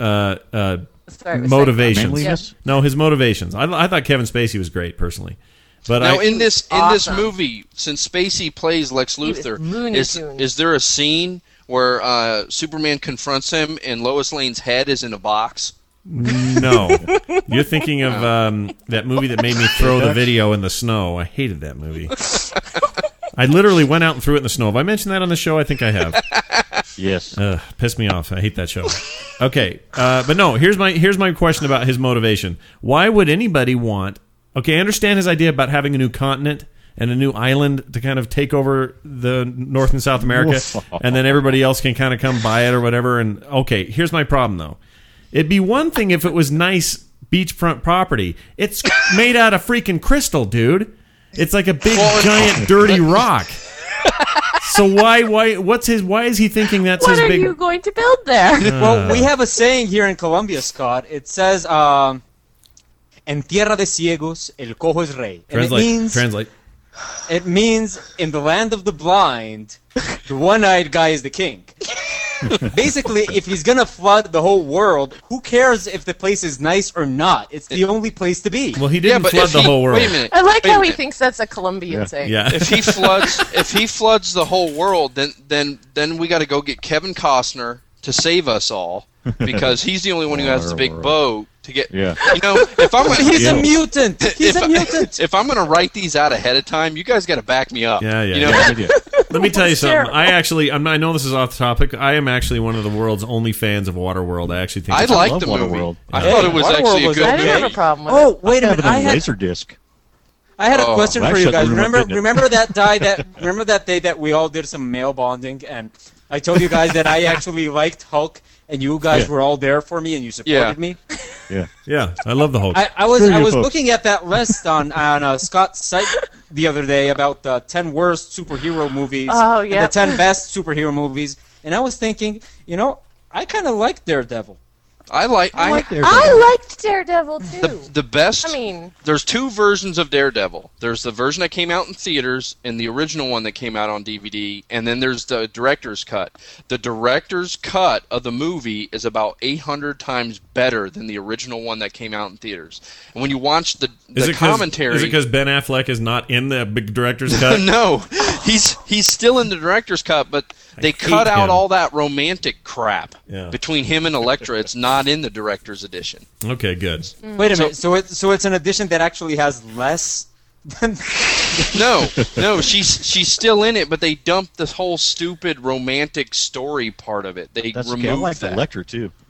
motivations. No, his motivations. I thought Kevin Spacey was great personally. But now in this movie, since Spacey plays Lex Luthor, is there a scene where Superman confronts him and Lois Lane's head is in a box? No, you're thinking of that movie that made me throw the video in the snow. I hated that movie. I literally went out and threw it in the snow. Have I mentioned that on the show? I think I have. Yes. Pissed me off. I hate that show. Okay, but no. Here's my question about his motivation. Why would anybody want? Okay, I understand his idea about having a new continent and a new island to kind of take over the North and South America, and then everybody else can kind of come by it or whatever. And okay, here's my problem though. It'd be one thing if it was nice beachfront property. It's made out of freaking crystal, dude. It's like a big, giant, dirty rock. So why is he thinking that's his big... What are you going to build there? Well, we have a saying here in Colombia, Scott. It says... En tierra de ciegos, el cojo es rey. Translate. It means in the land of the blind, the one-eyed guy is the king. Basically, if he's going to flood the whole world, who cares if the place is nice or not? It's the only place to be. Well, he didn't flood the whole world. Wait a minute. I like how he thinks that's a Colombian saying. Yeah. If he floods the whole world, then we got to go get Kevin Costner to save us all because he's the only one who has the big boat. To get, you know, if I'm gonna, he's a mutant. He's a mutant. If I'm gonna write these out ahead of time, you guys got to back me up. Yeah. You know? Let me tell you something. I know this is off the topic. I am actually one of the world's only fans of Waterworld. I actually think I liked the movie. Waterworld. I thought it was actually a good movie. I didn't have a problem with it. Oh, wait a minute. I had Laserdisc. I had a question for you guys. Remember that day that we all did some mail bonding, and I told you guys that I actually liked Hulk, and you guys were all there for me, and you supported me. Yeah, I love the Hulk. I was looking at that list on Scott's site the other day about the 10 worst superhero movies, and the 10 best superhero movies, and I was thinking, you know, I kind of like Daredevil. I liked Daredevil. I liked Daredevil too. The best. I mean, there's two versions of Daredevil. There's the version that came out in theaters and the original one that came out on DVD, and then there's the director's cut. The director's cut of the movie is about 800 times better than the original one that came out in theaters. And when you watch the commentary, is it because Ben Affleck is not in the big director's cut? No, he's still in the director's cut, but they cut out all that romantic crap between him and Elektra. It's not in the director's edition. Okay, good. Wait a minute. So it's an edition that actually has less than... No, she's still in it, but they dumped this whole stupid romantic story part of it. They removed I like that. Elektra too.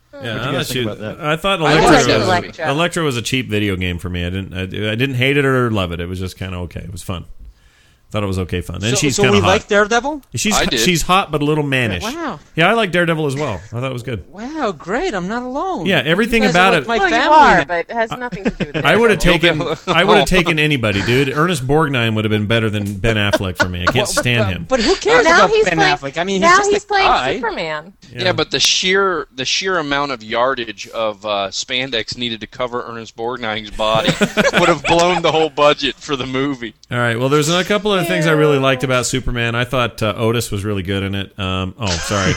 Yeah, guys think about that? I thought Electra was a cheap video game for me. I didn't hate it or love it. It was just kind of okay. It was fun. Thought it was okay fun. And she's kind of hot. Like Daredevil? She's hot but a little mannish. Wow. Yeah, I like Daredevil as well. I thought it was good. Wow, great! I'm not alone. Yeah, everything about it. Well, you are, but it has nothing to do with it. I would have taken anybody, dude. Ernest Borgnine would have been better than Ben Affleck for me. I can't stand him. But who cares about Ben Affleck? I mean, he's playing Superman. Yeah, but the sheer amount of yardage of spandex needed to cover Ernest Borgnine's body would have blown the whole budget for the movie. All right. Well, there's a couple of things I really liked about Superman. I thought Otis was really good in it. Sorry.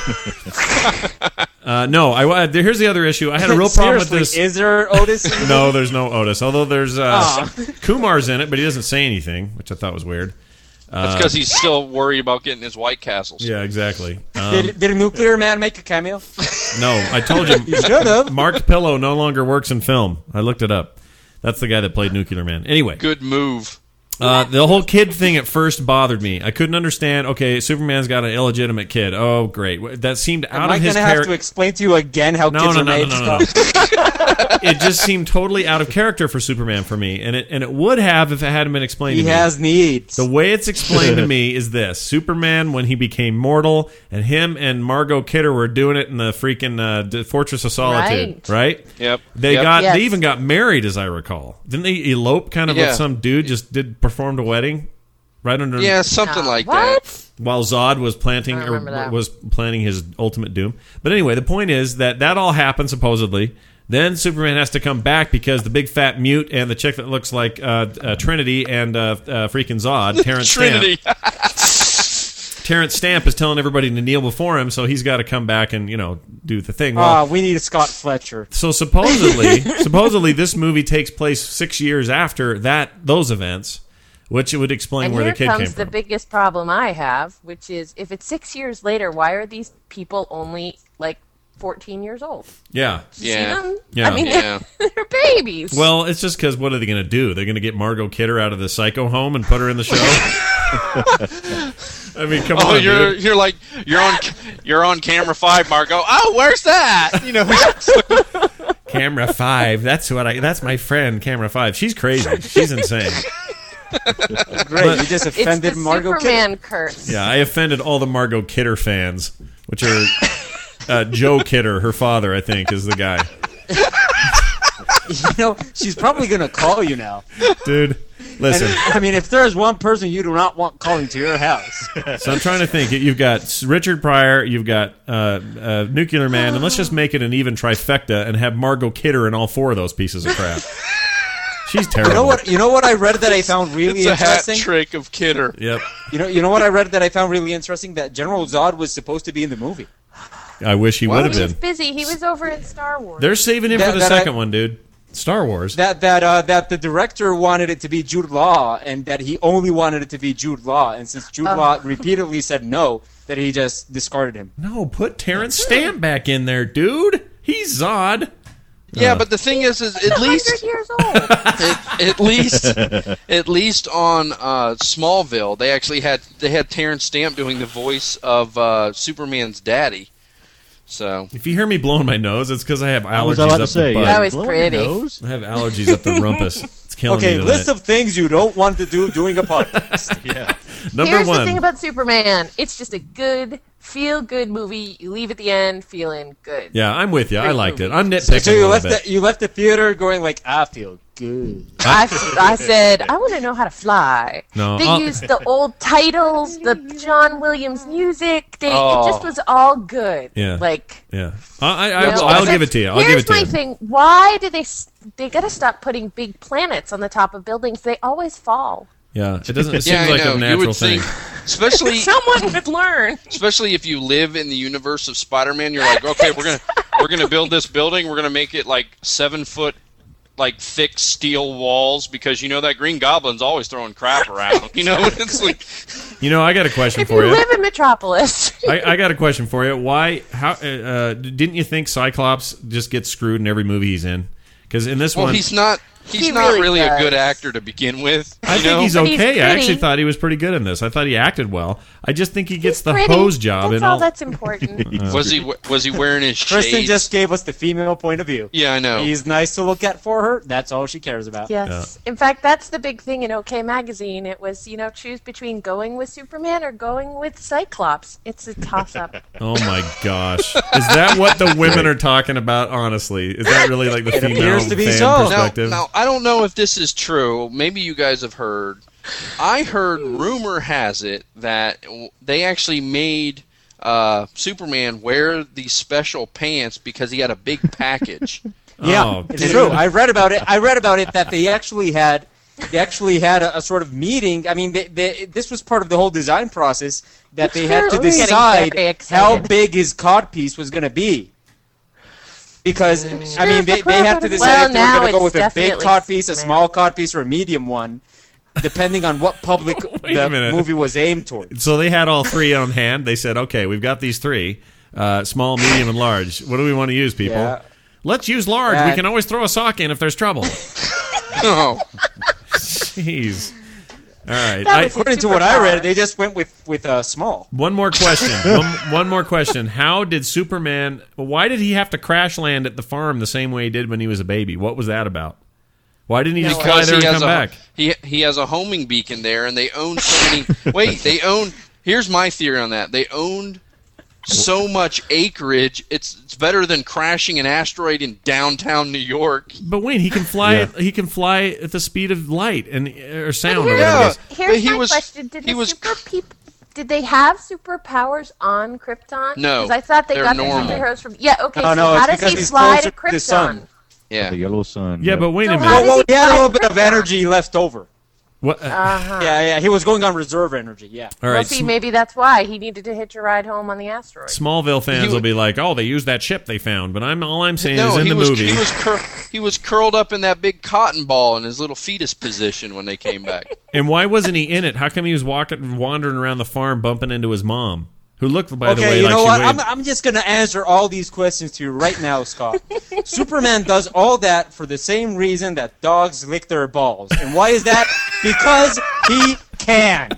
No, here's the other issue. I had a real problem with this. Is there Otis? No, there's no Otis. Although there's Kumar's in it, but he doesn't say anything, which I thought was weird. That's because he's still worried about getting his White Castles. Yeah, exactly. Did Nuclear Man make a cameo? No, I told you. You should have. Mark Pillow no longer works in film. I looked it up. That's the guy that played Nuclear Man. Anyway. Good move. The whole kid thing at first bothered me. I couldn't understand. Okay, Superman's got an illegitimate kid. Oh, great. That seemed out of his character. Am I going to have to explain to you again how kids are made? No. It just seemed totally out of character for Superman for me, and it would have if it hadn't been explained to me. He has needs. The way it's explained to me is this. Superman, when he became mortal, and him and Margot Kidder were doing it in the freaking Fortress of Solitude, right? Yep. They even got married, as I recall. Didn't they elope kind of with some dude performed a wedding right under something like that while Zod was planning his ultimate doom. But anyway, the point is that all happened supposedly. Then Superman has to come back because the big fat mute and the chick that looks like Trinity and freaking Zod, Terrence Stamp. Terrence Stamp is telling everybody to kneel before him, so he's got to come back and do the thing. Well, we need a Scott Fletcher. So supposedly this movie takes place 6 years after those events, which would explain where the kid came from. And here comes the biggest problem I have, which is if it's 6 years later, why are these people only 14 years old? Yeah. Yeah. Yeah. I mean, they're babies. Well, it's just because what are they going to do? They're going to get Margot Kidder out of the psycho home and put her in the show? I mean, come on, dude. You're on camera 5, Margot. Oh, where's that? Camera 5. That's my friend, Camera 5. She's crazy. She's insane. Great, you just offended Margot Kidder. Superman curse. Yeah, I offended all the Margot Kidder fans, which are Joe Kidder, her father, I think, is the guy. She's probably going to call you now. Dude, listen. If there's one person you do not want calling to your house. So I'm trying to think. You've got Richard Pryor, you've got Nuclear Man, and let's just make it an even trifecta and have Margot Kidder in all 4 of those pieces of crap. She's terrible. You know what I read that I found really interesting? It's a hat trick of Kidder. Yep. You know what I read that I found really interesting? That General Zod was supposed to be in the movie. I wish he would have been. He was busy. He was over in Star Wars. They're saving him for the second one, dude. Star Wars. That the director wanted it to be Jude Law, and that he only wanted it to be Jude Law, and since Jude Law repeatedly said no, that he just discarded him. No, put Terrence Stamp back in there, dude. He's Zod. Yeah, but the thing is at least 100 years old. at least on Smallville, they had Terrence Stamp doing the voice of Superman's daddy. So if you hear me blowing my nose, it's because I have allergies up the butt. That was pretty. I have allergies up the rumpus. It's killing me tonight. List of things you don't want to do doing a podcast. Yeah. Here's the thing about Superman. It's just a good, feel-good movie. You leave at the end feeling good. Yeah, I'm with you. I liked it. I'm nitpicking so you left the theater going like, I feel good. I said, I want to know how to fly. No, they used the old titles, the John Williams music. It just was all good. Yeah. Yeah. I'll give it to you. Here's my thing. Why do they got to stop putting big planets on the top of buildings? They always fall. Yeah, it doesn't. It seems like a natural thing. Especially someone would learn. Especially if you live in the universe of Spider-Man, you're like, okay, we're gonna build this building. We're gonna make it 7 foot, thick steel walls because that Green Goblin's always throwing crap around. It's like. I got a question for you. If you live in Metropolis. I got a question for you. Why? How? Didn't you think Cyclops just gets screwed in every movie he's in? Because in this one, he's not. He's He not really really a does. good actor to begin with. I you think know? he's But he's okay. I actually pretty. thought he was pretty good in this. I thought he acted well. I just think he gets the Pretty. hose job That's in all all. that's important. Was he wearing his Kristen shades? just gave us the female point of view. Yeah, I know. He's nice to look at for her. That's all she cares about. Yes. In fact, that's the big thing in OK Magazine. It was, choose between going with Superman or going with Cyclops. It's a toss-up. Oh my gosh! Is that what the women are talking about? Honestly, is that really like the It female appears to be fan so. perspective? Now, I don't know if this is true. Maybe you guys have heard. I heard, rumor has it, that they actually made Superman wear these special pants because he had a big package. Yeah, Oh, it's dude. true. I read about it. That they actually had a sort of meeting. I mean, this was part of the whole design process that they had to Getting decide very excited. how big his codpiece was going to be. Because I mean, they had to decide Well, if they were now going to go it's with a big definitely codpiece, a Superman. small codpiece, or a medium one, depending on what public Wait a the minute. movie was aimed towards. So they had all three on hand. They said, "Okay, we've got these three: small, medium, and large. What do we want to use, people? Yeah. Let's use large. We can always throw a sock in if there's trouble." Oh, Jeez. All right. That was According to what I read, they just went with small. One more question. one more question. How did Superman? Why did he have to crash land at the farm the same way he did when he was a baby? What was that about? Why didn't he just fly because there he and has come back? he has a homing beacon there, and they own so many. Wait, they own. Here's my theory on that. They owned so much acreage. It's better than crashing an asteroid in downtown New York. But wait, he can fly. Yeah. He can fly at the speed of light or sound. But Or here's, whatever it is. But here's he my was- question: Did he the was super people? Did they have superpowers on Krypton? No, because I thought they they're got normal. their superheroes from. Yeah, okay. No, so no, how it's does because he he's fly closer to to the sun. Krypton? Yeah. The yellow sun. Yeah, but wait a So minute. how Well, does he had a fly little bit of Krypton? energy left over. What? Yeah, he was going on reserve energy. Yeah. All Well, right. see, maybe that's why he needed to hitch a ride home on the asteroid. Smallville fans He will would- be like, "Oh, they used that ship they found," but all I'm saying No, is in he the was movie. he was curled up in that big cotton ball in his little fetus position when they came back. And why wasn't he in it? How come he was wandering around the farm, bumping into his mom, who looked, by the way, Okay, you like know she what? weighed? I'm just going to answer all these questions to you right now, Scott. Superman does all that for the same reason that dogs lick their balls. And why is that? Because he can.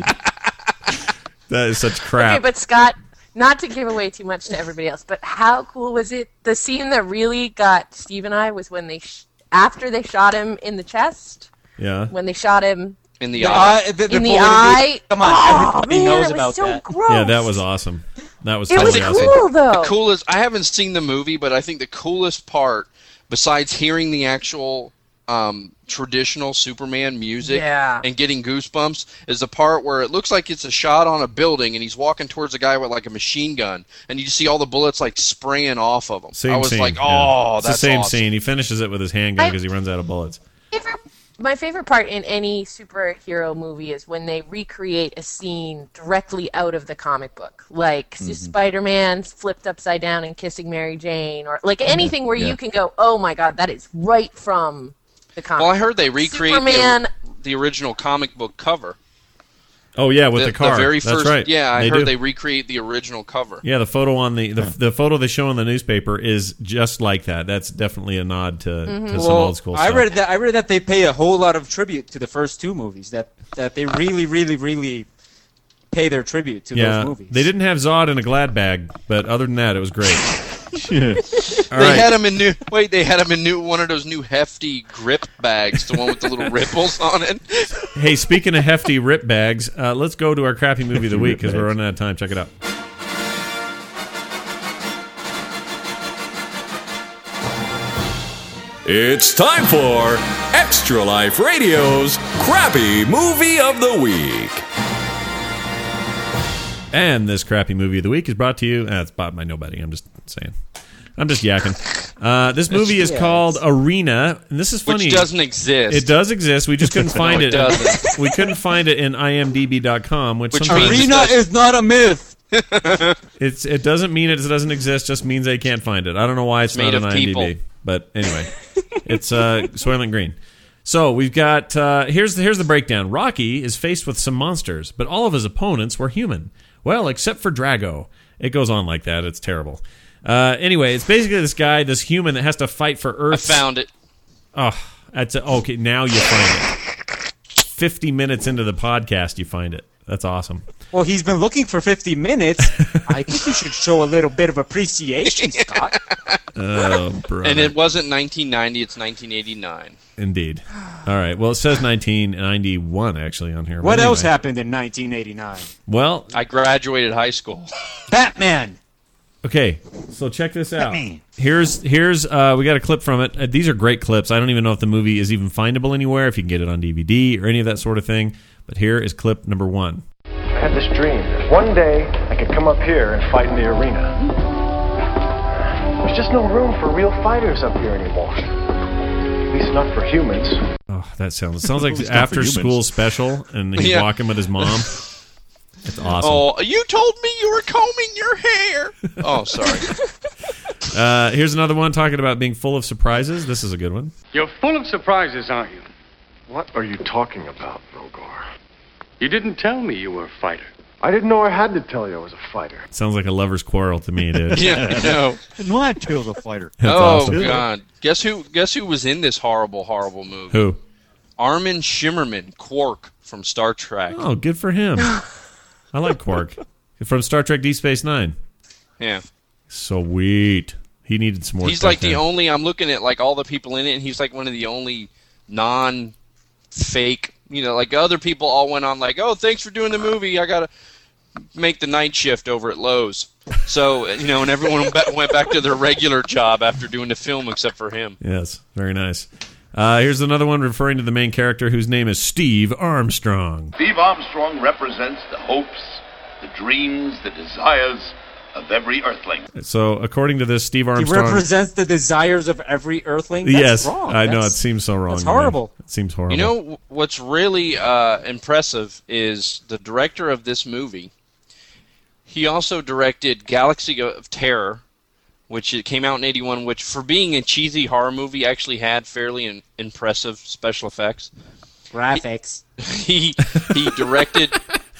That is such crap. Okay, but Scott, not to give away too much to everybody else, but how cool was it? The scene that really got Steve and I was when they, after they shot him in the chest, Yeah. when they shot him In the The eye. eye, the in the bullet- eye. Come on, Oh, everybody man, knows it was about so that. gross. Yeah, that was awesome. That was It was totally awesome. cool though. The coolest. I haven't seen the movie, but I think the coolest part, besides hearing the actual traditional Superman music Yeah. and getting goosebumps, is the part where it looks like it's a shot on a building and he's walking towards a guy with like a machine gun, and you just see all the bullets like spraying off of him. Same I was scene. like, yeah. oh, It's that's the same awesome. scene. He finishes it with his handgun because he runs out of bullets. My favorite part in any superhero movie is when they recreate a scene directly out of the comic book, like Spider-Man's flipped upside down and kissing Mary Jane, or like anything where you can go, "Oh my God, that is right from the comic." Well, I heard they recreate Superman. the original comic book cover. Oh yeah, with the car. The very That's first, right. Yeah, I They heard do. they recreate the original cover. Yeah, the photo on the photo they show in the newspaper is just like that. That's definitely a nod to some old school I stuff. read that they pay a whole lot of tribute to the first two movies. That they really, really, really pay their tribute to Yeah, those movies. they didn't have Zod in a Glad bag, but other than that, it was great. They right. had him in new. Wait, they had him in one of those new hefty grip bags, the one with the little ripples on it. Hey, speaking of hefty rip bags, let's go to our crappy movie of the week because Rip we're bags. running out of time. Check it out. It's time for Extra Life Radio's Crappy Movie of the Week. And this crappy movie of the week is brought to you. It's bought by nobody. I'm just saying. I'm just yakking. This movie is called Arena, and this is funny. Which doesn't exist. It does exist. We just couldn't find it it. doesn't. We couldn't find it in IMDb.com, which sometimes Arena is not a myth. it doesn't mean it doesn't exist. Just means they can't find it. I don't know why it's Made not on of IMDb. people. But anyway, it's Soylent Green. So we've got here's the breakdown. Rocky is faced with some monsters, but all of his opponents were human. Well, except for Drago. It goes on like that. It's terrible. Anyway, it's basically this guy, this human that has to fight for Earth. I found it. Oh, Okay, now you find it. 50 minutes into the podcast, you find it. That's awesome. Well, he's been looking for 50 minutes. I think you should show a little bit of appreciation, Scott. Oh, brother. And it wasn't 1990, it's 1989. Indeed. All right. Well, it says 1991, actually, on here. What else happened in 1989? Well, I graduated high school. Batman! Okay, so check this out. Here's we got a clip from it. These are great clips. I don't even know if the movie is even findable anywhere, if you can get it on DVD or any of that sort of thing. But here is clip number 1. I had this dream that one day I could come up here and fight in the arena. There's just no room for real fighters up here anymore. At least not for humans. Oh, that sounds like after school special, and he's walking with his mom. It's awesome. Oh, you told me you were combing your hair. Oh, sorry. Here's another one talking about being full of surprises. This is a good one. You're full of surprises, aren't you? What are you talking about, Rogor? You didn't tell me you were a fighter. I didn't know I had to tell you I was a fighter. Sounds like a lover's quarrel to me, dude. Yeah, I know. Didn't know I tell you I was a fighter. That's oh, awesome. God. Guess who was in this horrible, horrible movie? Who? Armin Shimmerman, Quark from Star Trek. Oh, good for him. I like Quark. From Star Trek Deep Space Nine. Yeah. Sweet. He needed some more He's stuff like the there. only, I'm looking at like all the people in it, and he's like one of the only non-fake, like other people all went on like, oh, thanks for doing the movie. I got to make the night shift over at Lowe's. So, and everyone went back to their regular job after doing the film except for him. Yes, very nice. Here's another one referring to the main character whose name is Steve Armstrong. Steve Armstrong represents the hopes, the dreams, the desires of every Earthling. So, according to this, Steve Armstrong... He represents the desires of every Earthling? That's yes, wrong. I know, it seems so wrong. That's horrible. It seems horrible. You know, what's really impressive is the director of this movie. He also directed Galaxy of Terror, which it came out in 1981, which for being a cheesy horror movie actually had fairly impressive special effects. Graphics. He directed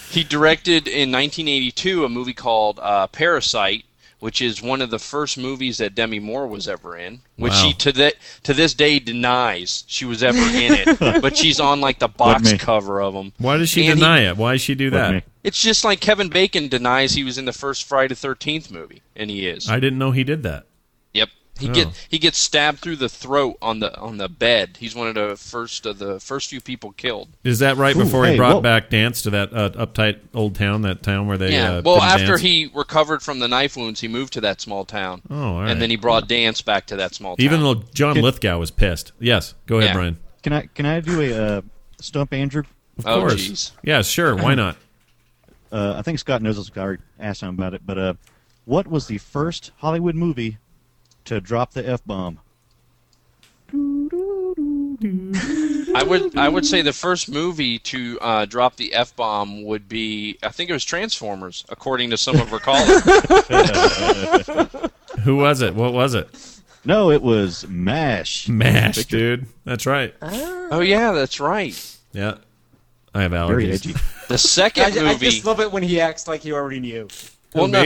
in 1982 a movie called Parasite, which is one of the first movies that Demi Moore was ever in, which Wow. she to this day denies she was ever in it, but she's on like the box cover of them. Why does she deny it? Why does she do that? It's just like Kevin Bacon denies he was in the first Friday the 13th movie, and he is. I didn't know he did that. Yep. He gets stabbed through the throat on the bed. He's one of the first few people killed. Is that right before he brought back Dance to that uptight old town, that town where they well, didn't after dance? he recovered from the knife wounds, he moved to that small town. Oh, all right. And then he brought Dance back to that small town. Even though John Lithgow was pissed. Yes, go ahead, Brian. Can I do a stump Andrew? Of course. Geez. Yeah, sure. Why not? I think Scott knows this. I already asked him about it. But what was the first Hollywood movie to drop the F-bomb? I would say the first movie to drop the F-bomb would be, I think it was Transformers, according to some of our callers. Who was it? What was it? No, it was MASH. MASH, dude. That's right. Oh, yeah, that's right. Yeah. I have allergies. Very edgy. The second movie... I just love it when he acts like he already knew. Well, no.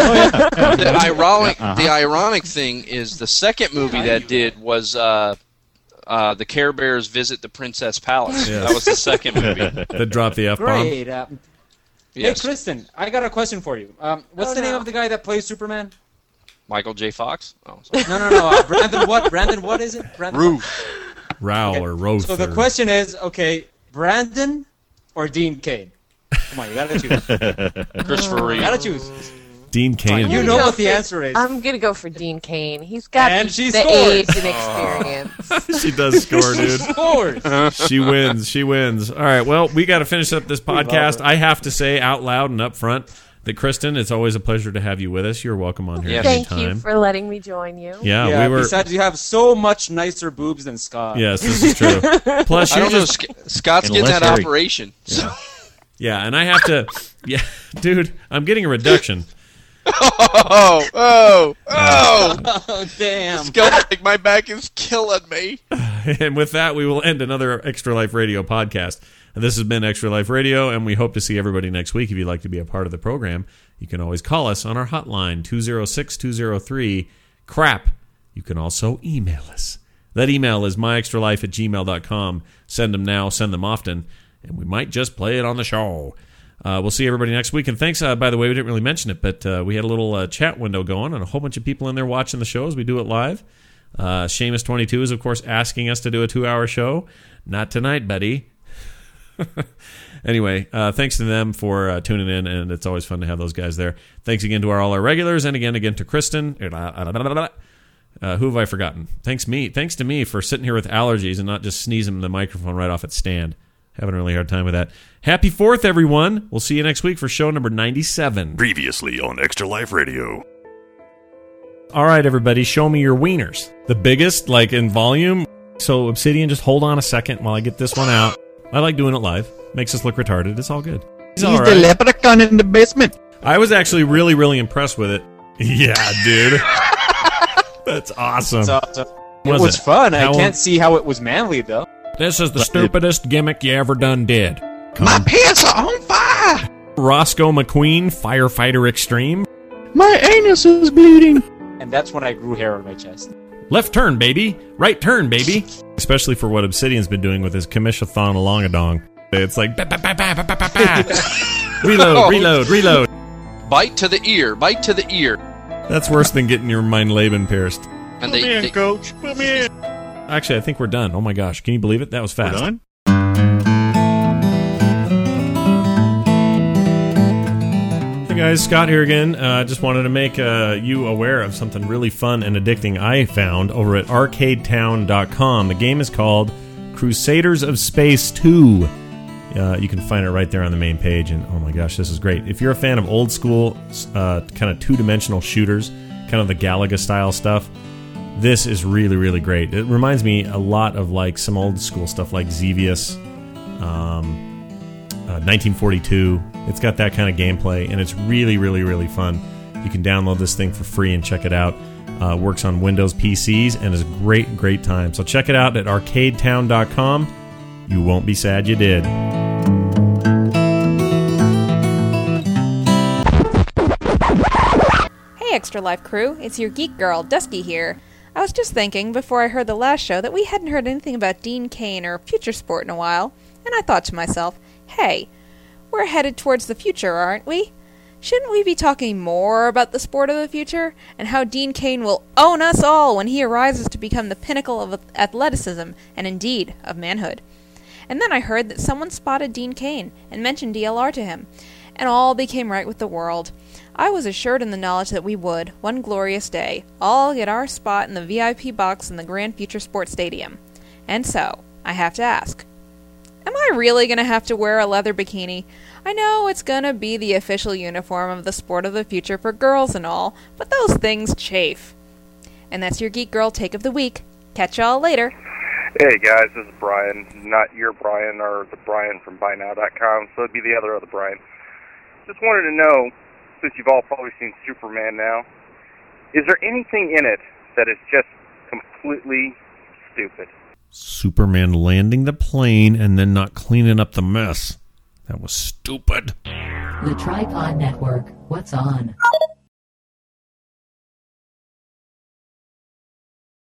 The ironic thing is the second movie that did was the Care Bears Visit the Princess Palace. Yes. That was the second movie. That dropped the F-bomb. Great. Yes. Hey, Kristen, I got a question for you. What's the name of the guy that plays Superman? Michael J. Fox? Oh, sorry. No. Brandon what? Brandon what is it? Brandon Ruth. Row or Roth. So the question is, okay, Brandon or Dean Cain? Come on, you gotta choose. Christopher Reeve. You gotta choose. Dean Cain. You know what the answer is. I'm gonna go for Dean Cain. He's got And the she scores. age and experience. She does score, dude. Scores. She wins. All right, well, we got to finish up this podcast. I have to say out loud and up front that, Kristen, it's always a pleasure to have you with us. You're welcome on here Thank anytime. you for letting me join you. Yeah, we were... Besides, you have so much nicer boobs than Scott. Yes, this is true. Plus, I you don't know. just... Scott's getting that operation. So. Yeah, and I have to... Yeah, dude, I'm getting a reduction. Oh, damn. Scott, like my back is killing me. And with that, we will end another Extra Life Radio podcast. This has been Extra Life Radio, and we hope to see everybody next week. If you'd like to be a part of the program, you can always call us on our hotline, 206-203-CRAP. You can also email us That email is myextralife@gmail.com. Send them now, send them often, and we might just play it on the show. We'll see everybody next week. And thanks, by the way, we didn't really mention it, but we had a little chat window going and a whole bunch of people in there watching the show as we do it live. Seamus22 is, of course, asking us to do a 2-hour show. Not tonight, buddy. Anyway, thanks to them for tuning in, and it's always fun to have those guys there. Thanks again to all our regulars, and again to Kristen. Who have I forgotten? Thanks to me for sitting here with allergies and not just sneezing the microphone right off its stand. Having a really hard time with that. Happy 4th, everyone. We'll see you next week for show number 97. Previously on Extra Life Radio. All right, everybody, show me your wieners. The biggest, like in volume. So, Obsidian, just hold on a second while I get this one out. I like doing it live. Makes us look retarded. It's all good. He's all right. The leprechaun in the basement. I was actually really, really impressed with it. Yeah, dude. That's awesome. That's awesome. It was fun. I can't see how it was manly, though. This is the stupidest gimmick you ever done did. My pants are on fire! Roscoe McQueen, Firefighter Extreme. My anus is bleeding. And that's when I grew hair on my chest. Left turn, baby. Right turn, baby. Especially for what Obsidian's been doing with his Commissiothon Alongadong. It's like, reload. Bite to the ear. That's worse than getting your Mein-Leben pierced. And Put me in, coach. Put me in. Actually, I think we're done. Oh my gosh. Can you believe it? That was fast. We're done? Hey guys, Scott here again. Just wanted to make you aware of something really fun and addicting I found over at arcadetown.com. The game is called Crusaders of Space 2. You can find it right there on the main page, and oh my gosh, this is great. If you're a fan of old school, kind of two-dimensional shooters, kind of the Galaga style stuff, this is really, really great. It reminds me a lot of like some old school stuff like Xevious, 1942. It's got that kind of gameplay, and it's really, really, really fun. You can download this thing for free and check it out. Works on Windows PCs and is a great, great time. So check it out at arcadetown.com. You won't be sad you did. Hey, Extra Life crew. It's your geek girl, Dusty here. I was just thinking, before I heard the last show, that we hadn't heard anything about Dean Cain or Future Sport in a while, and I thought to myself, hey, we're headed towards the future, aren't we? Shouldn't we be talking more about the sport of the future, and how Dean Cain will own us all when he arises to become the pinnacle of athleticism, and indeed, of manhood? And then I heard that someone spotted Dean Cain, and mentioned DLR to him, and all became right with the world. I was assured in the knowledge that we would, one glorious day, all get our spot in the VIP box in the Grand Future Sports Stadium. And so, I have to ask, am I really going to have to wear a leather bikini? I know it's going to be the official uniform of the sport of the future for girls and all, but those things chafe. And that's your Geek Girl Take of the Week. Catch y'all later. Hey guys, this is Brian. Not your Brian or the Brian from BuyNow.com, so it'd be the other Brian. Just wanted to know, since you've all probably seen Superman now, is there anything in it that is just completely stupid? Superman landing the plane and then not cleaning up the mess. That was stupid. The Tripod Network. What's on?